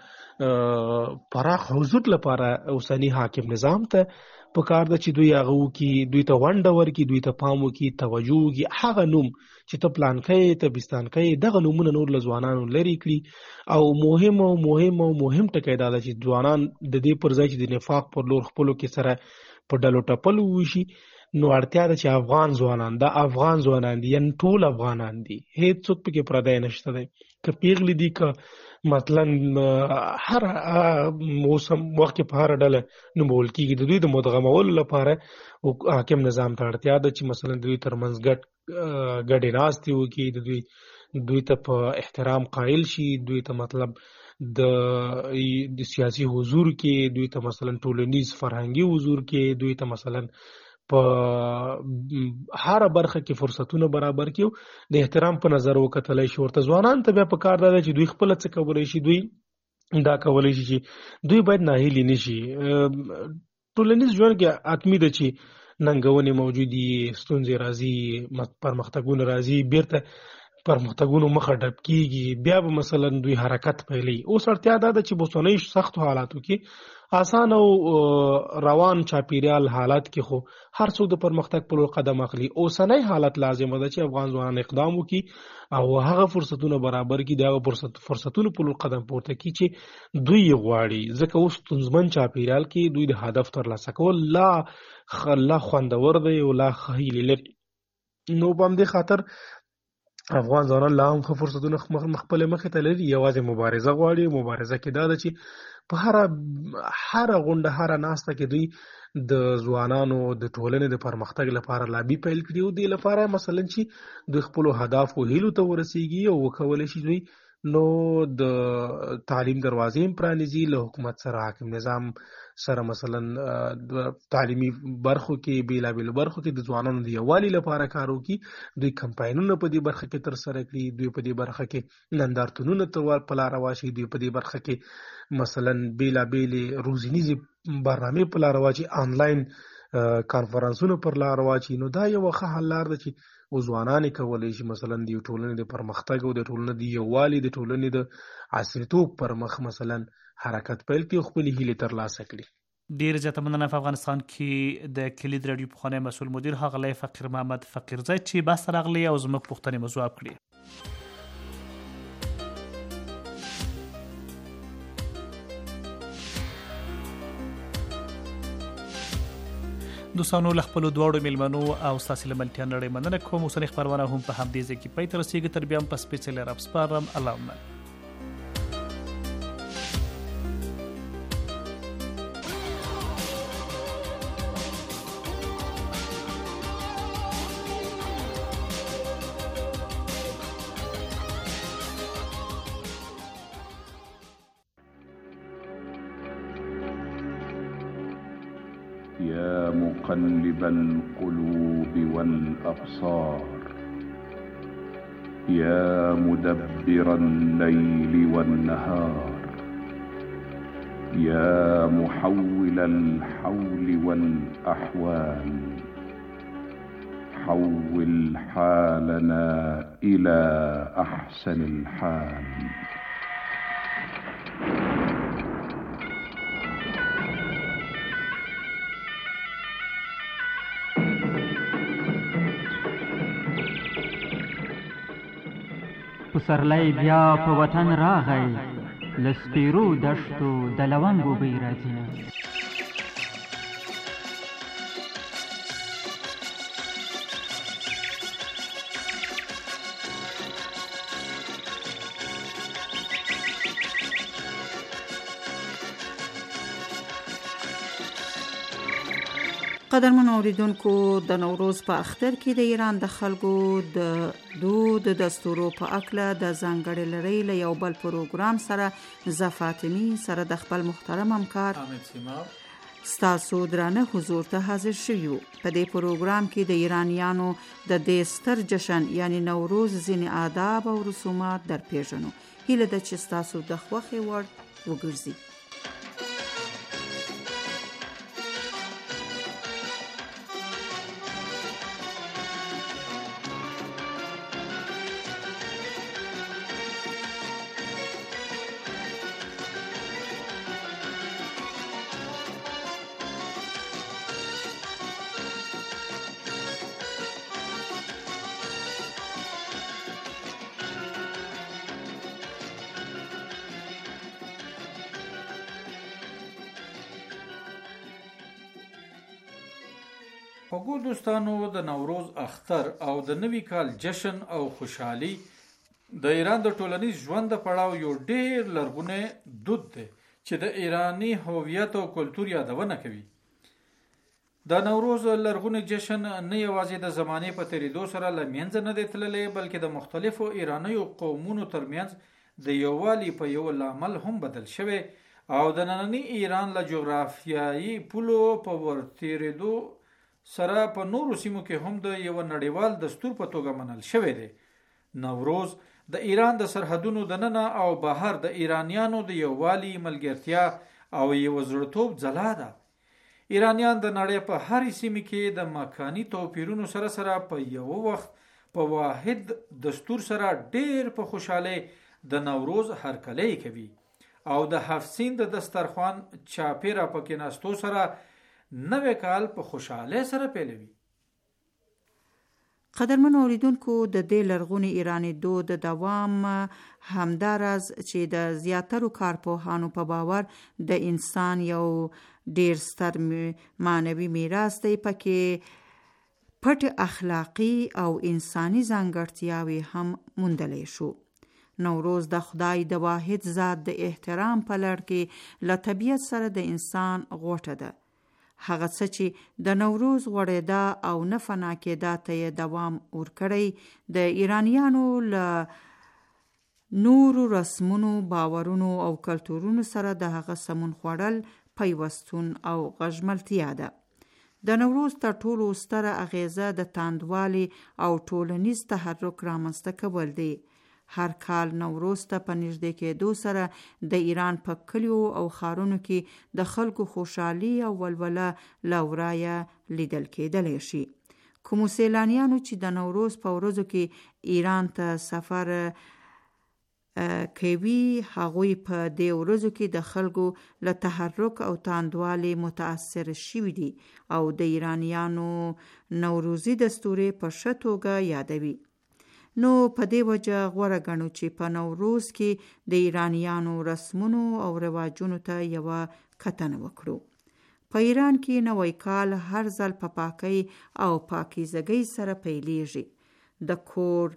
پراخ حضور لپاره اوسني حاکم نظام ته پکار ده چې دوی هغه وکړي، دوی ته ونډه ورکړي، دوی ته پام وکړي، توجه وکړي. هغه نوم چې ته پلانکی ته بستانکی دغه نومونه نور له ځوانانو لرې کړي. او مهم ټکی دا ده چې ځوانان د دې پر ځای چې د نفاق پر لور خپلو کې سره په ډلو ټپلو وشي نو اړتیا ده چې افغان ځوانان دا افغان ځوانان دي، یعنی ټول افغانان دي، هیڅوک پکې پردی نشته دی. که پیغلې دي که مثلا هر موسم وخت کې په هر ډله نومول کېږي، د دوی د مدغمولو لپاره حاکم نظام ته اړتیا ده چې مثلا د دوی ترمنځ ګډې ناستې وکړي، دوی ته په احترام قایل شي، دوی ته مطلب د سیاسي حضور کې، دوی ته مثلا ټولنیز فرهنګي حضور کې، دوی ته مثلا په هر برخه کې فرصتونه برابر کړي، د احترام په نظر وکتلی شي. ورته ځوانان ته بیا په کار ده چې دوی خپله څه کولی شي، دوی دا کولی شي چې دوی باید ناهیلي نه شي. ټولنیز ژوند کې حتمي ده چې ننګونې موجودي، ستونزې راځي، پرمختګونه راځي، بیرته پرمختګونو مخه ډب کېږي، بیا به مثلا دوی حرکت پیلوي. اوس اړتیا دا ده چې اوسنۍ سختو حالاتو کې آسان او روان چاپیریال حالات کې خو هر څوک د پرمختګ په لور قدم اخلي. اوسنۍ حالت لازمه ده چې افغان ځوانان اقدام وکړي او هغه فرصتونه برابر کړي، دغه فرصتونو په لور قدم پورته کړي چې دوی یې غواړي. ځکه اوس ستونزمن چاپیریال کې دوی د هدف ترلاسه کول لا خوندور دی او لا ښه هیلې لري. نو په همدې خاطر افغان ځوانان لا هم ښه فرصتونه خپلې مخې ته لري، یوازې مبارزه غواړي. مبارزه کې دا ده چې په هره غونډه، هره ناسته کې دوی د ځوانانو د ټولنې د پرمختګ لپاره لابي پیل کړي او دې لپاره مثلا چې دوی خپلو اهدافو هیلو ته ورسیږي او وکولی شي دوی نو د تعلیم دروازې هم پرانیزي، له حکومت سره حاکم نظام سره مثلا تعلیمي برخو کې بیلابیلو برخو کې د ځوانانو د یووالي لپاره کار وکړي، دوی کمپاینونه په دې برخه کې ترسره کړي، دوی په دې برخه کې نندارتونونه په لاره واچوي، دوی په دې برخه کې مثلا بیلابیلې روزنیزې برنامې په لاره واچوي، آنلاین کانفرنسونه پر لاره واچوي. نو دا یو ښه حل لار ده چې ځوانان کولی شي مثلا د ټولنې د پرمختګ او د ټولنې د یووالي، د ټولنې د عصریتوب پر مخ مثلا حرکت پیل کړي او خپلې هیلې ترلاسه کړي. ډیر زیاته مننه. په افغانستان کې د کلید راډیو پخوانی مسؤل مدیر ښاغلی فقیر محمد فقیرزی چې بحث ته راغلی او زموږ پوښتنې مو ځواب کړي. دوستانو له خپلو دواړو میلمنو او ستاسې له ملتیا نړۍ مننه کوم. اوسنۍ خپرونه هم په همدې ځای کې پای ته رسېږي. تر بیا هم په سپېڅلي رب سپارم. اللهم يا مقلب القلوب والأبصار يا مدبر الليل والنهار يا محول الحول والأحوال حول حالنا إلى أحسن الحال. پسرلی بیا په وطن راغی، له سپیرو دشتو د لونګو بوی راځینه. قدرمن اوریدونکو، د نوروز په اختر کې د ایران د خلکو د دود دستورو په اکله د ځانګړي لړۍ له یو بل پروګرام سره زه فاطمی سره د خپل محترم همکار ستاسو درانه حضور ته حاضر شویو. په دې پروګرام کې د ایرانیانو د دې ستر جشن یعنی نوروز ځینې آداب او رسومات در پیژنو. هیله ده چې ستاسو د خوښې وړ وګرځي. خوږو دوستانو، د نوروز اختر او د نوي کال جشن او خوشحالي د ایران د ټولنیز ژوند د پړاو یو ډیر لرغونی دود دی چې د ایرانی هویت او کلتور یادونه کوي. د نوروز لرغونی جشن نه یوازې د زمانې په تیریدو سره له منځه نه دی تللی، بلکې د مختلفو ایرانیو قومونو ترمنځ د یووالي په یو لامل هم بدل شوی او د ننني ایران له جغرافیایي پولو په ورتیریدو سره په نورو سیمو کې هم د یو نړیوال دستور په توګه منل شوی دی. نوروز د ایران د سرحدونو د ننه او بهر د ایرانیانو د یووالي، ملګرتیا او یو زړه‌توب ځلا ده. ایرانیان د نړۍ په هر سیمه کې د مکاني توپیرونو سره سره په یو وخت په واحد دستور سره ډیر په خوشاله د نوروز هرکلی کوي او د هفسین د دسترخوان چاپیره پکې ناستو سره نوی کال په خوشاله سره پیلوي. قدرمن اوریدونکو، د دې لرغونی ایرانی دود دوام همداراز چې د زیاترو کارپوهانو په باور د انسان یو ډیر ستر معنوي میراث دی. پکې پټ اخلاقی او انساني ځانګړتیاوې هم موندلی شو. نوروز د خدای د واحد ذات د احترام په لړ کې له طبیعت سره د انسان غوټه ده. هغه څه چې د نوروز غوړېدا او نه فنا کېدا ته یې دوام ورکړی، د ایرانیانو له نورو رسمونو، باورونو او کلتورونو سره د هغه سمون خوړل، پیوستون او غژملتیا ده. د نوروز تر ټولو ستره اغیزه د تاندوالي او ټولنیز تحرک رامنځته کول دی. هر کال نوروز ته په نږدې کېدو سره د ایران په کلیو او ښارونو کې د خلکو خوشحالي او ولوله له ورایه لیدل کېدلی شي. کومو سیلانیانو چې د نوروز په ورځو کې ایران ته سفر کوي هغوی په دې ورځو کې د خلکو له تحرک او تاندوالي متاثر شوي دي او د ایرانیانو نوروزي دستوري په ښه توګه یادوي. نو په دې وجه غوره ګڼو چې په نوروز کې د ایرانیانو رسمونو او رواجونو ته یوه کتنه وکړو. په ایران کې نوی کال هر ځل په پاکۍ او پاکیزګۍ سره پیلیږي. د کور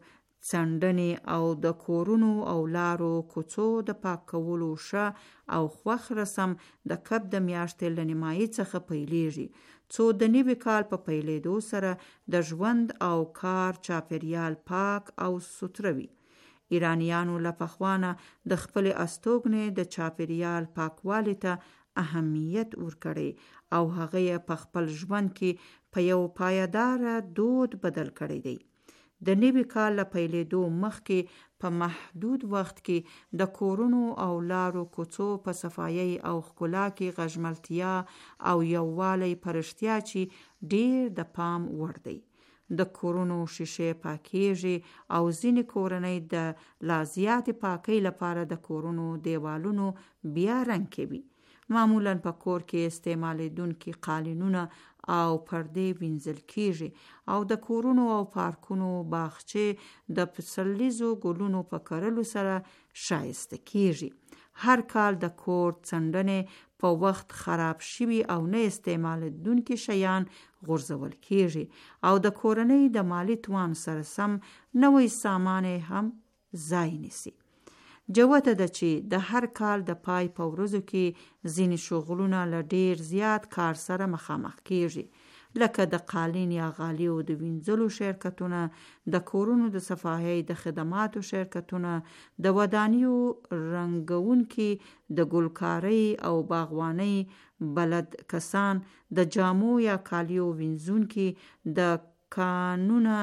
څنډنې او د کورونو او لارو کوڅو د پاک کولو ښه او خوښ رسم د کب د میاشتې له نیمایي څخه پیلیږي، څو د نوي کال په پیلېدو سره د ژوند او کار چاپیریال پاک او سوتره وي. ایرانیانو له پخوانه د خپل استوګنې د چاپیریال پاکوالي ته اهمیت ورکړی او هغه یې په خپل ژوند کې په یو پایدار دود بدل کړی دی. د نوي کال له پیلېدو مخکې په محدود وخت کې د کورونو او لارو کوڅو په صفایۍ او ښکلا کې غژملتیا او یووالی په رښتیا چې ډیر د پام وړ دی. د کورونو شیشې پاکیږي او ځینې کورنۍ د لا زیاتې پاکۍ لپاره د کورونو دیوالونو بیا رنګ کوي. معمولا په کور کې استعمالیدونکي قالینونه او پردې وینځل کیږي او د کورونو او پارکونو باغچې د پسرلیزو ګلونو په کرلو سره ښایسته کیږي. هر کال د کور څنډنې په وخت خراب شوي او نه استعمالیدونکي شیان غورځول کیږي او د کورنۍ د مالی توان سره سم نوی سامان هم ځای نیسي. جوته ده چې د هر کال د پای په ورځو کې ځینې شغلونه له ډیر زیات کار سره مخامخ کیږي، لکه د قالین یا غالیو د وینځلو شرکتونه، د کورونو د صفایۍ د خدماتو شرکتونه، د ودانیو رنګونکي، د ګلکارۍ او باغوانۍ بلد کسان، د جامو یا کالیو وینځونکي، د کانونه،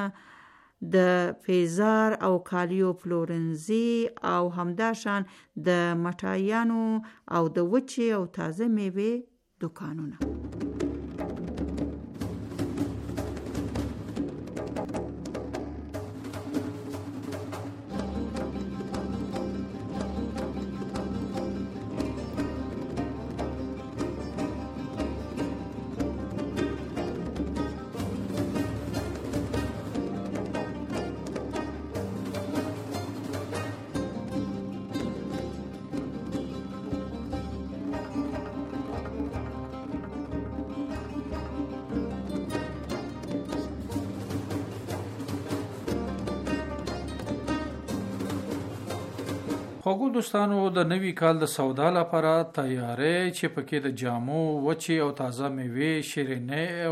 د پیزار او کالیو پلورنځي او همداشان د مټایانو او د وچې او تازه میوې دکانونه. خوږو دوستانو، د نوي کال د سودا لپاره تیاری چې پکې د جامو، وچې او تازه میوې، شیرینۍ او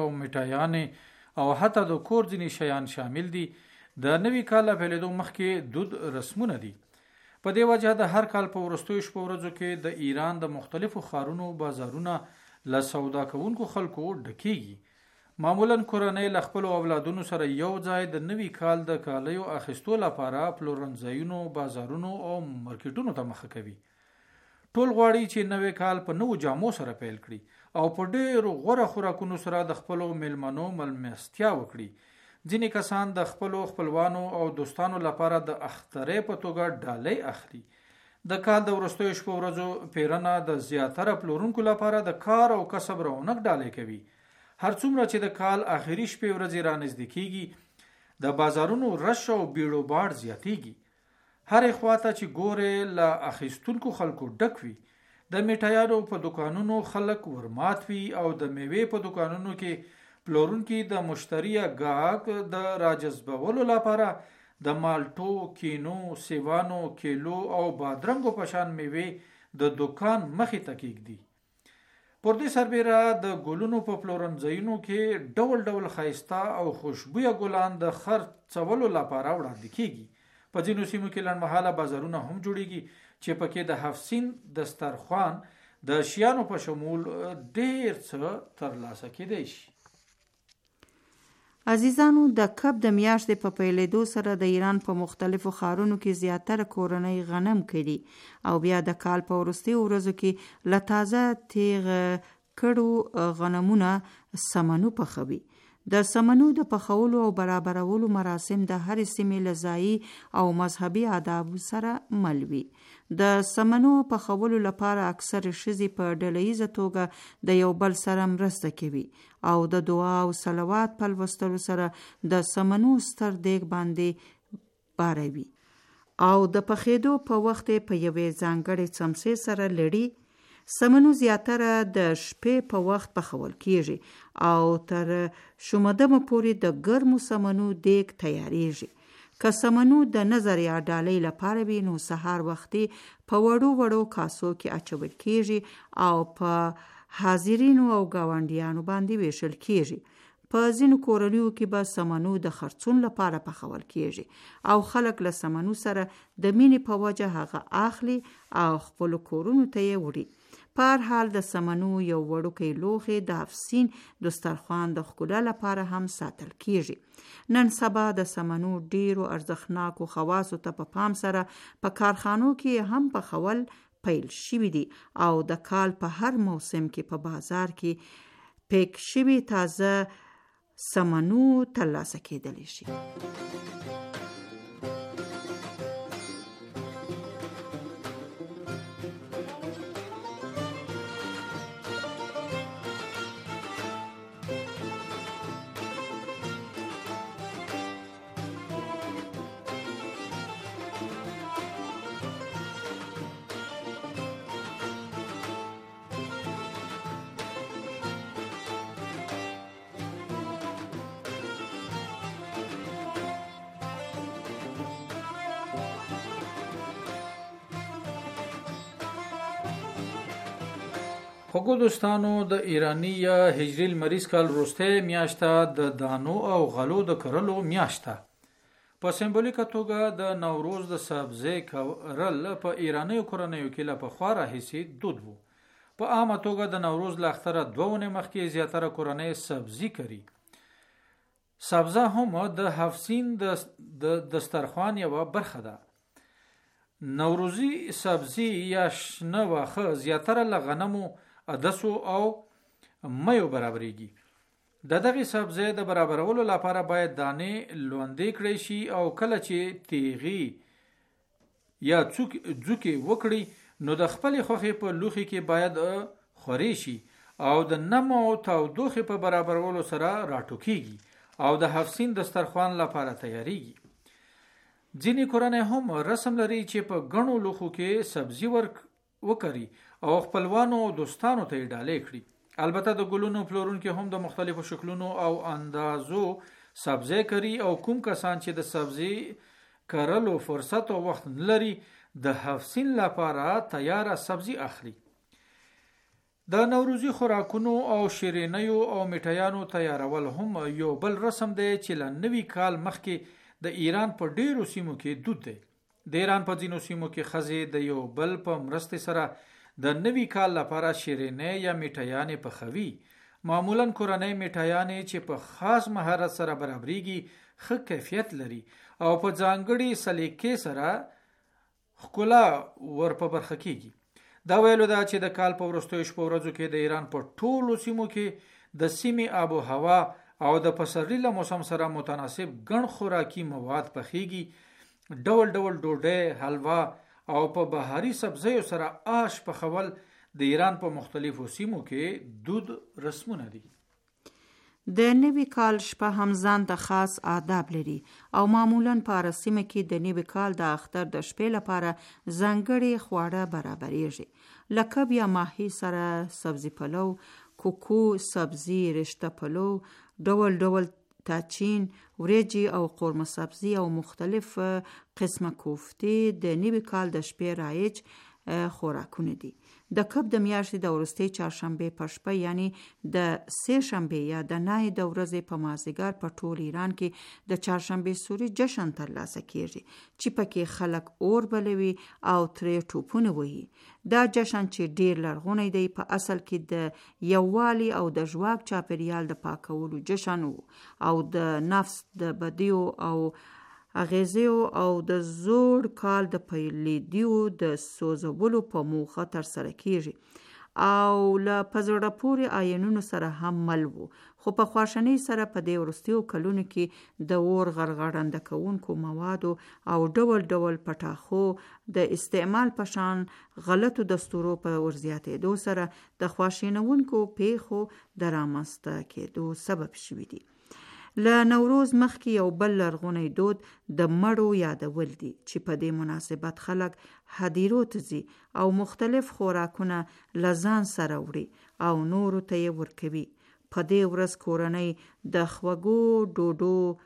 مټایانې او حتی د کور ځینې شیان شامل دي. د نوي کال له پیلېدو مخکې دود رسمونه دي. په دې وجه د هر کال په وروستیو شپو ورځو کې د ایران د مختلفو ښارونو بازارونه له سودا کوونکو خلکو ډکیږي. معمولا کورنۍ له خپلو اولادونو سره یو ځای د نوي کال د کالیو اخیستو لپاره پلورنځایونو، بازارونو او مارکیټونو ته مخه کوي. ټول غواړي چې نوی کال په نوو جامو سره پیل کړي او په ډېرو غوره خوراکونو سره د خپلو میلمنو ملمستیا وکړي. ځینې کسان د خپلو خپلوانو او دوستانو لپاره د اخترې په توګه ډالۍ اخلي. د کال د وروستیو شپو ورځو پیرنه د زیاتره پلورونکو لپاره د کار او کسب رونق ډالۍ کوي. هر څومره چې د کال آخري شپې ورځې رانږدې کیږي، د بازارونو رش او بیړو باړ زیاتیږي. هرې خواته چې ګورې له اخیستونکو خلکو ډک وي. د میټایانو په دکانونو خلک ورمات وي او د میوې په دکانونو کې پلورونکي د مشتری ګاهک د راجذبولو لپاره د مالټو، کینو، سیوانو، کیلو او بادرنګو په شان میوې د دکان مخې ته کیږدي. پر دې سربیره د ګلونو په پلورنځایونو کې ډول ډول ښایسته او خوشبویه ګلان د خرڅولو لپاره وړاندې کیږي. په ځینو سیمو کې لنډمهاله بازارونه هم جوړیږي چې پکې د حفصین دسترخوان د شیانو په شمول ډیر څه ترلاسه کیدای شي. عزیزانو، د کب د میاشتې په پیلېدو سره د ایران په مختلفو ښارونو کې زیاتره کورنۍ غنم کړي او بیا د کال په وروستیو ورځو کې له تازه تیغ کړو غنمونه سمنو پخوي. د سمنو د پخولو او برابرولو مراسم د هرې سیمې له ځایي او مذهبي آدابو سره مل وي. د سمنو پخولو لپاره اکثر ښځې په ډلهییزه توګه د یو بل سره مرسته کوي او د دعا او صلوات په لوستلو سره د سمنو ستر دیګ باندې باروي او د پخېدو په وخت په یوې ځانګړې څمڅې سره لړي. سمنو زیاتره د شپې په وخت پخول کیږي او تر شومدمه پورې د ګرمو سمنو دیګ تیاریږي. که سمنو د نظر یا ډالۍ لپاره وي نو سهار وختي په وړو کاسو کې اچول کیږي او په حاضرینو او گاونډیانو باندې ویشل کیږي. په ځینو کورنیو کې به سمنو د خرڅون لپاره پخول کیږي او خلک له سمنو سره د مینې په وجه هغه اخلي او خپل کورونو ته یې وړي. په هر حال د سمنو یو وړوکی لوښی د افسین دسترخوان د ښکلا لپاره هم ساتل کیږي. نن سبا د سمنو ډیرو ارزښتناکو خواصو ته په پام سره په کارخانو کې هم پخول پیل شوي دي او د کال په هر موسم کې په بازار کې پیک شوي تازه سمنو ترلاسه کېدلی شي. خوږو دوستانو، د ایرانی یا هجری لمریز کال وروستۍ میاشته د دانو او غلو د کرلو میاشته. په سمبولیکه توګه د نوروز د سبزی کرل په ایرانی کورنیو کې له پخوا راهیسې دود وو. په عامه توګه د نوروز له اختره 2 ونې مخکې زیاتره کورنۍ سبزی کری. سبزه هم د حفظین د دسترخوان یوه برخه ده. نوروزی سبزی یا شنه واخه زیاتره له غنمو، عدسو او میو برابریږي. د دغه سبزی د برابرولو لپاره باید دانې لوندې کړی شي او کله چې تیغي یا څوکې وکړي نو د خپل خوخي په لوخي کې باید خوري شي او د نمو او تودوخې په برابرولو سره راټوکیږي او د حفظین دسترخوان لپاره تیاریږي. ځینې کورنۍ هم رسم لري چې په غنو لوخو کې سبزی وکړي او خپلوانو او دوستانو ته یې ډالۍ کړي. البته د ګلونو پلورونکي هم د مختلفو شکلونو او اندازو سبزی کری او کوم کسان چې د سبزی کرلو فرصت او وخت نلري د حفظین لپاره تیاره سبزی اخلي. د نوروزی خوراکونو او شیرینیو او میټایانو تیارول هم یو بل رسم دی چې له نوي کال مخکې د ایران په ډیرو سیمو کې دود دی. د ایران په ځینو سیمو کې ښځې د یو بل په مرستې سره د نوي کال لپاره شیرینی یا میټایانې پخوي. معمولا کورنۍ میټایانې چې په خاص مهارت سره برابریږي ښه کیفیت لري او په ځانګړي سلیقې سره ښکلا ور په برخه کیږي. دا ویلو ده چې د کال په وروستیو شپو ورځو کې د ایران په ټولو سیمو کې د سیمې آب و هوا او د پسرلي له موسم سره متناسب ګڼ خوراکي مواد پخیږي. ډول ډول ډوډۍ، حلوا او په بهاري سبزیو سره آش پخول د ایران په مختلفو سیمو کې دود رسمونه دي. د نوي کال شپه هم ځان ته خاص آداب لري او معمولا په هره سیمه کې د نوي کال د اختر د شپې لپاره ځانګړي خواړه برابریږي. لکب یا ماهی سره سبزی پلو، کوکو سبزی، رشته پلو، ډول ډول تاچین، وریجی او قورمه سبزی او مختلف قسمه کوفتې د نوي کال د شپې رایج خوراکونه دي. د کب د میاشتې د وروستۍ چهارشنبې په شپه یعنی د سه شنبې یا د نهي د ورځې په مازدیګر په ټول ایران کې د چهارشنبې سوري جشن ترلاسه کیږي چې پکې خلک اور بلوي او ترې ټوپونه وهي. دا جشن چې ډیر لرغونی دی په اصل کې د یووالي او د ژواک چاپیریال د پاکولو جشن او د نفس د بدیو او اغیزیو او د زوړ کال د پیلیدیو د سوزولو په موخه تر سره کیږي او له پزړه پورې آینونو سره هم مل وو. خو په خواشنۍ سره په دې وروستیو کلونو کې د اور غرغړنده کوونکو موادو او ډول ډول پټاخو د استعمال په شان غلطو دستورو په ورزیاتېدو سره د خواشینونکو پیښو د رامنځته کېدو سبب شوي دي. له نوروز مخکې یو بل لرغونی دود د مړو یادول دي چې په دې مناسبت خلک هدیرو ته ځي او مختلف خوراکونه له ځان سره وړي او نورو ته یې ورکوي. په دې ورځ کورنۍ د خوږو ډوډو،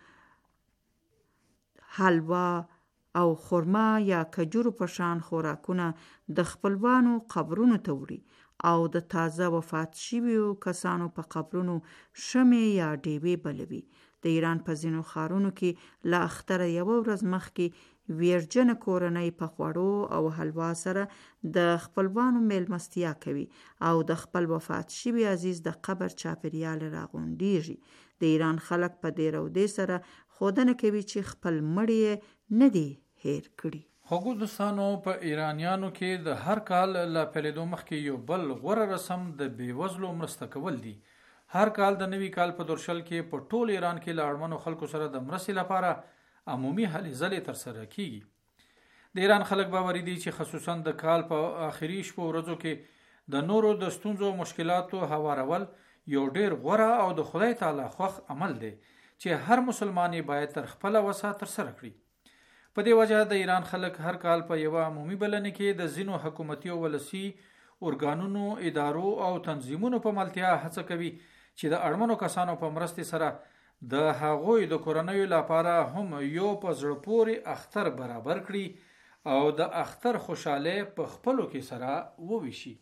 حلوا او خرما یا کجورو په شان خوراکونه د خپلوانو قبرونو ته وړي او د تازه وفات شویو کسانو په قبرونو شمې یا ډیوې بلوي. د ایران په ځینو ښارونو کې له اختره یوه ورځ مخکې ویرجنه کورنۍ په خوړو او حلوا سره د خپلوانو میلمستیا کوي او د خپل وفات شوي عزیز د قبر چاپیریال راغونډیږي. د ایران خلک په دې رودې سره ښودنه کوي چې خپل مړي نه دي هیر کړي. خوږو دوستانو، په ایرانیانو کې د هر کال له پیلېدو مخکې یو بل غوره رسم د بېوزلو مرسته کول دي. هر کال د نوي کال په درشل کې په ټول ایران کې له اړمنو خلکو سره د مرستې لپاره عمومي هلې ځلې ترسره کیږي. د ایران خلک باوري دي چې خصوصا د کال په آخري شپو ورځو کې د نورو د ستونزو او مشکلاتو هوارول یو ډیر غوره او د خدای تعالی خوښ عمل دی چې هر مسلمان باید تر خپله وسه ترسره کړي. په دې وجه د ایران خلک هر کال په یوه عمومي بلنه کې د ځینو حکومتي او ولسي ارګانونو، ادارو او تنظیمونو په ملتیا هڅه کوي چې د اړمنو کسانو په مرستې سره د هغوی د کورنیو لپاره هم یو په زړه پورې اختر برابر کړي او د اختر خوشاله په خپلو کې سره وویشي.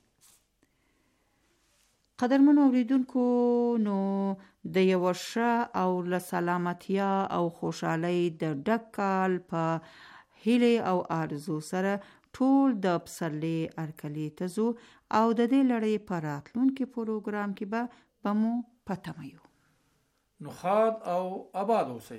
قدرمنو اوریدونکو، نو د یو ښه او له سلامتیا او خوشحالۍ د ډک کال په هیلې او آرزو سره ټول د پسرلي ارکلي ته ځو او د دې لړۍ په راتلونکي پروګرام کې به مو پتمه یو. نو ښاد او آباد اوسئ.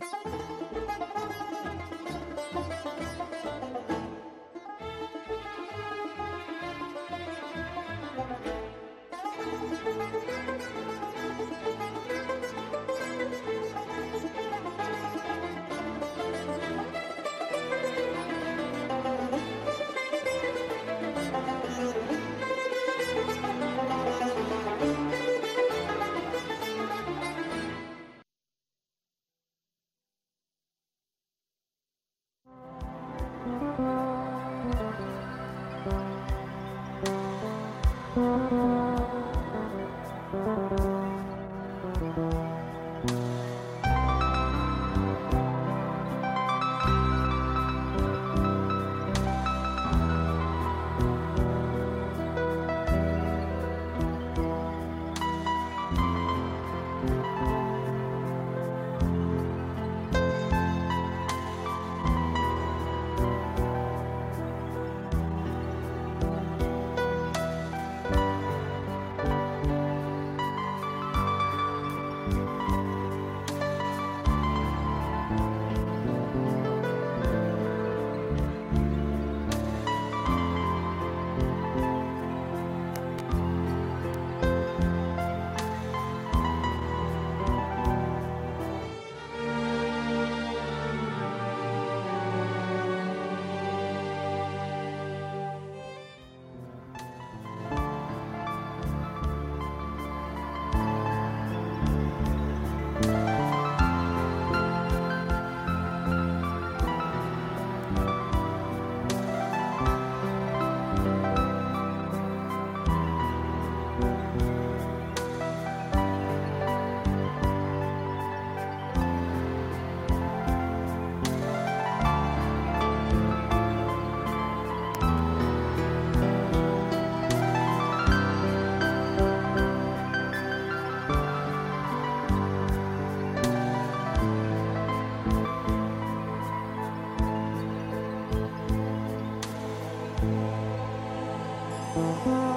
Thank you.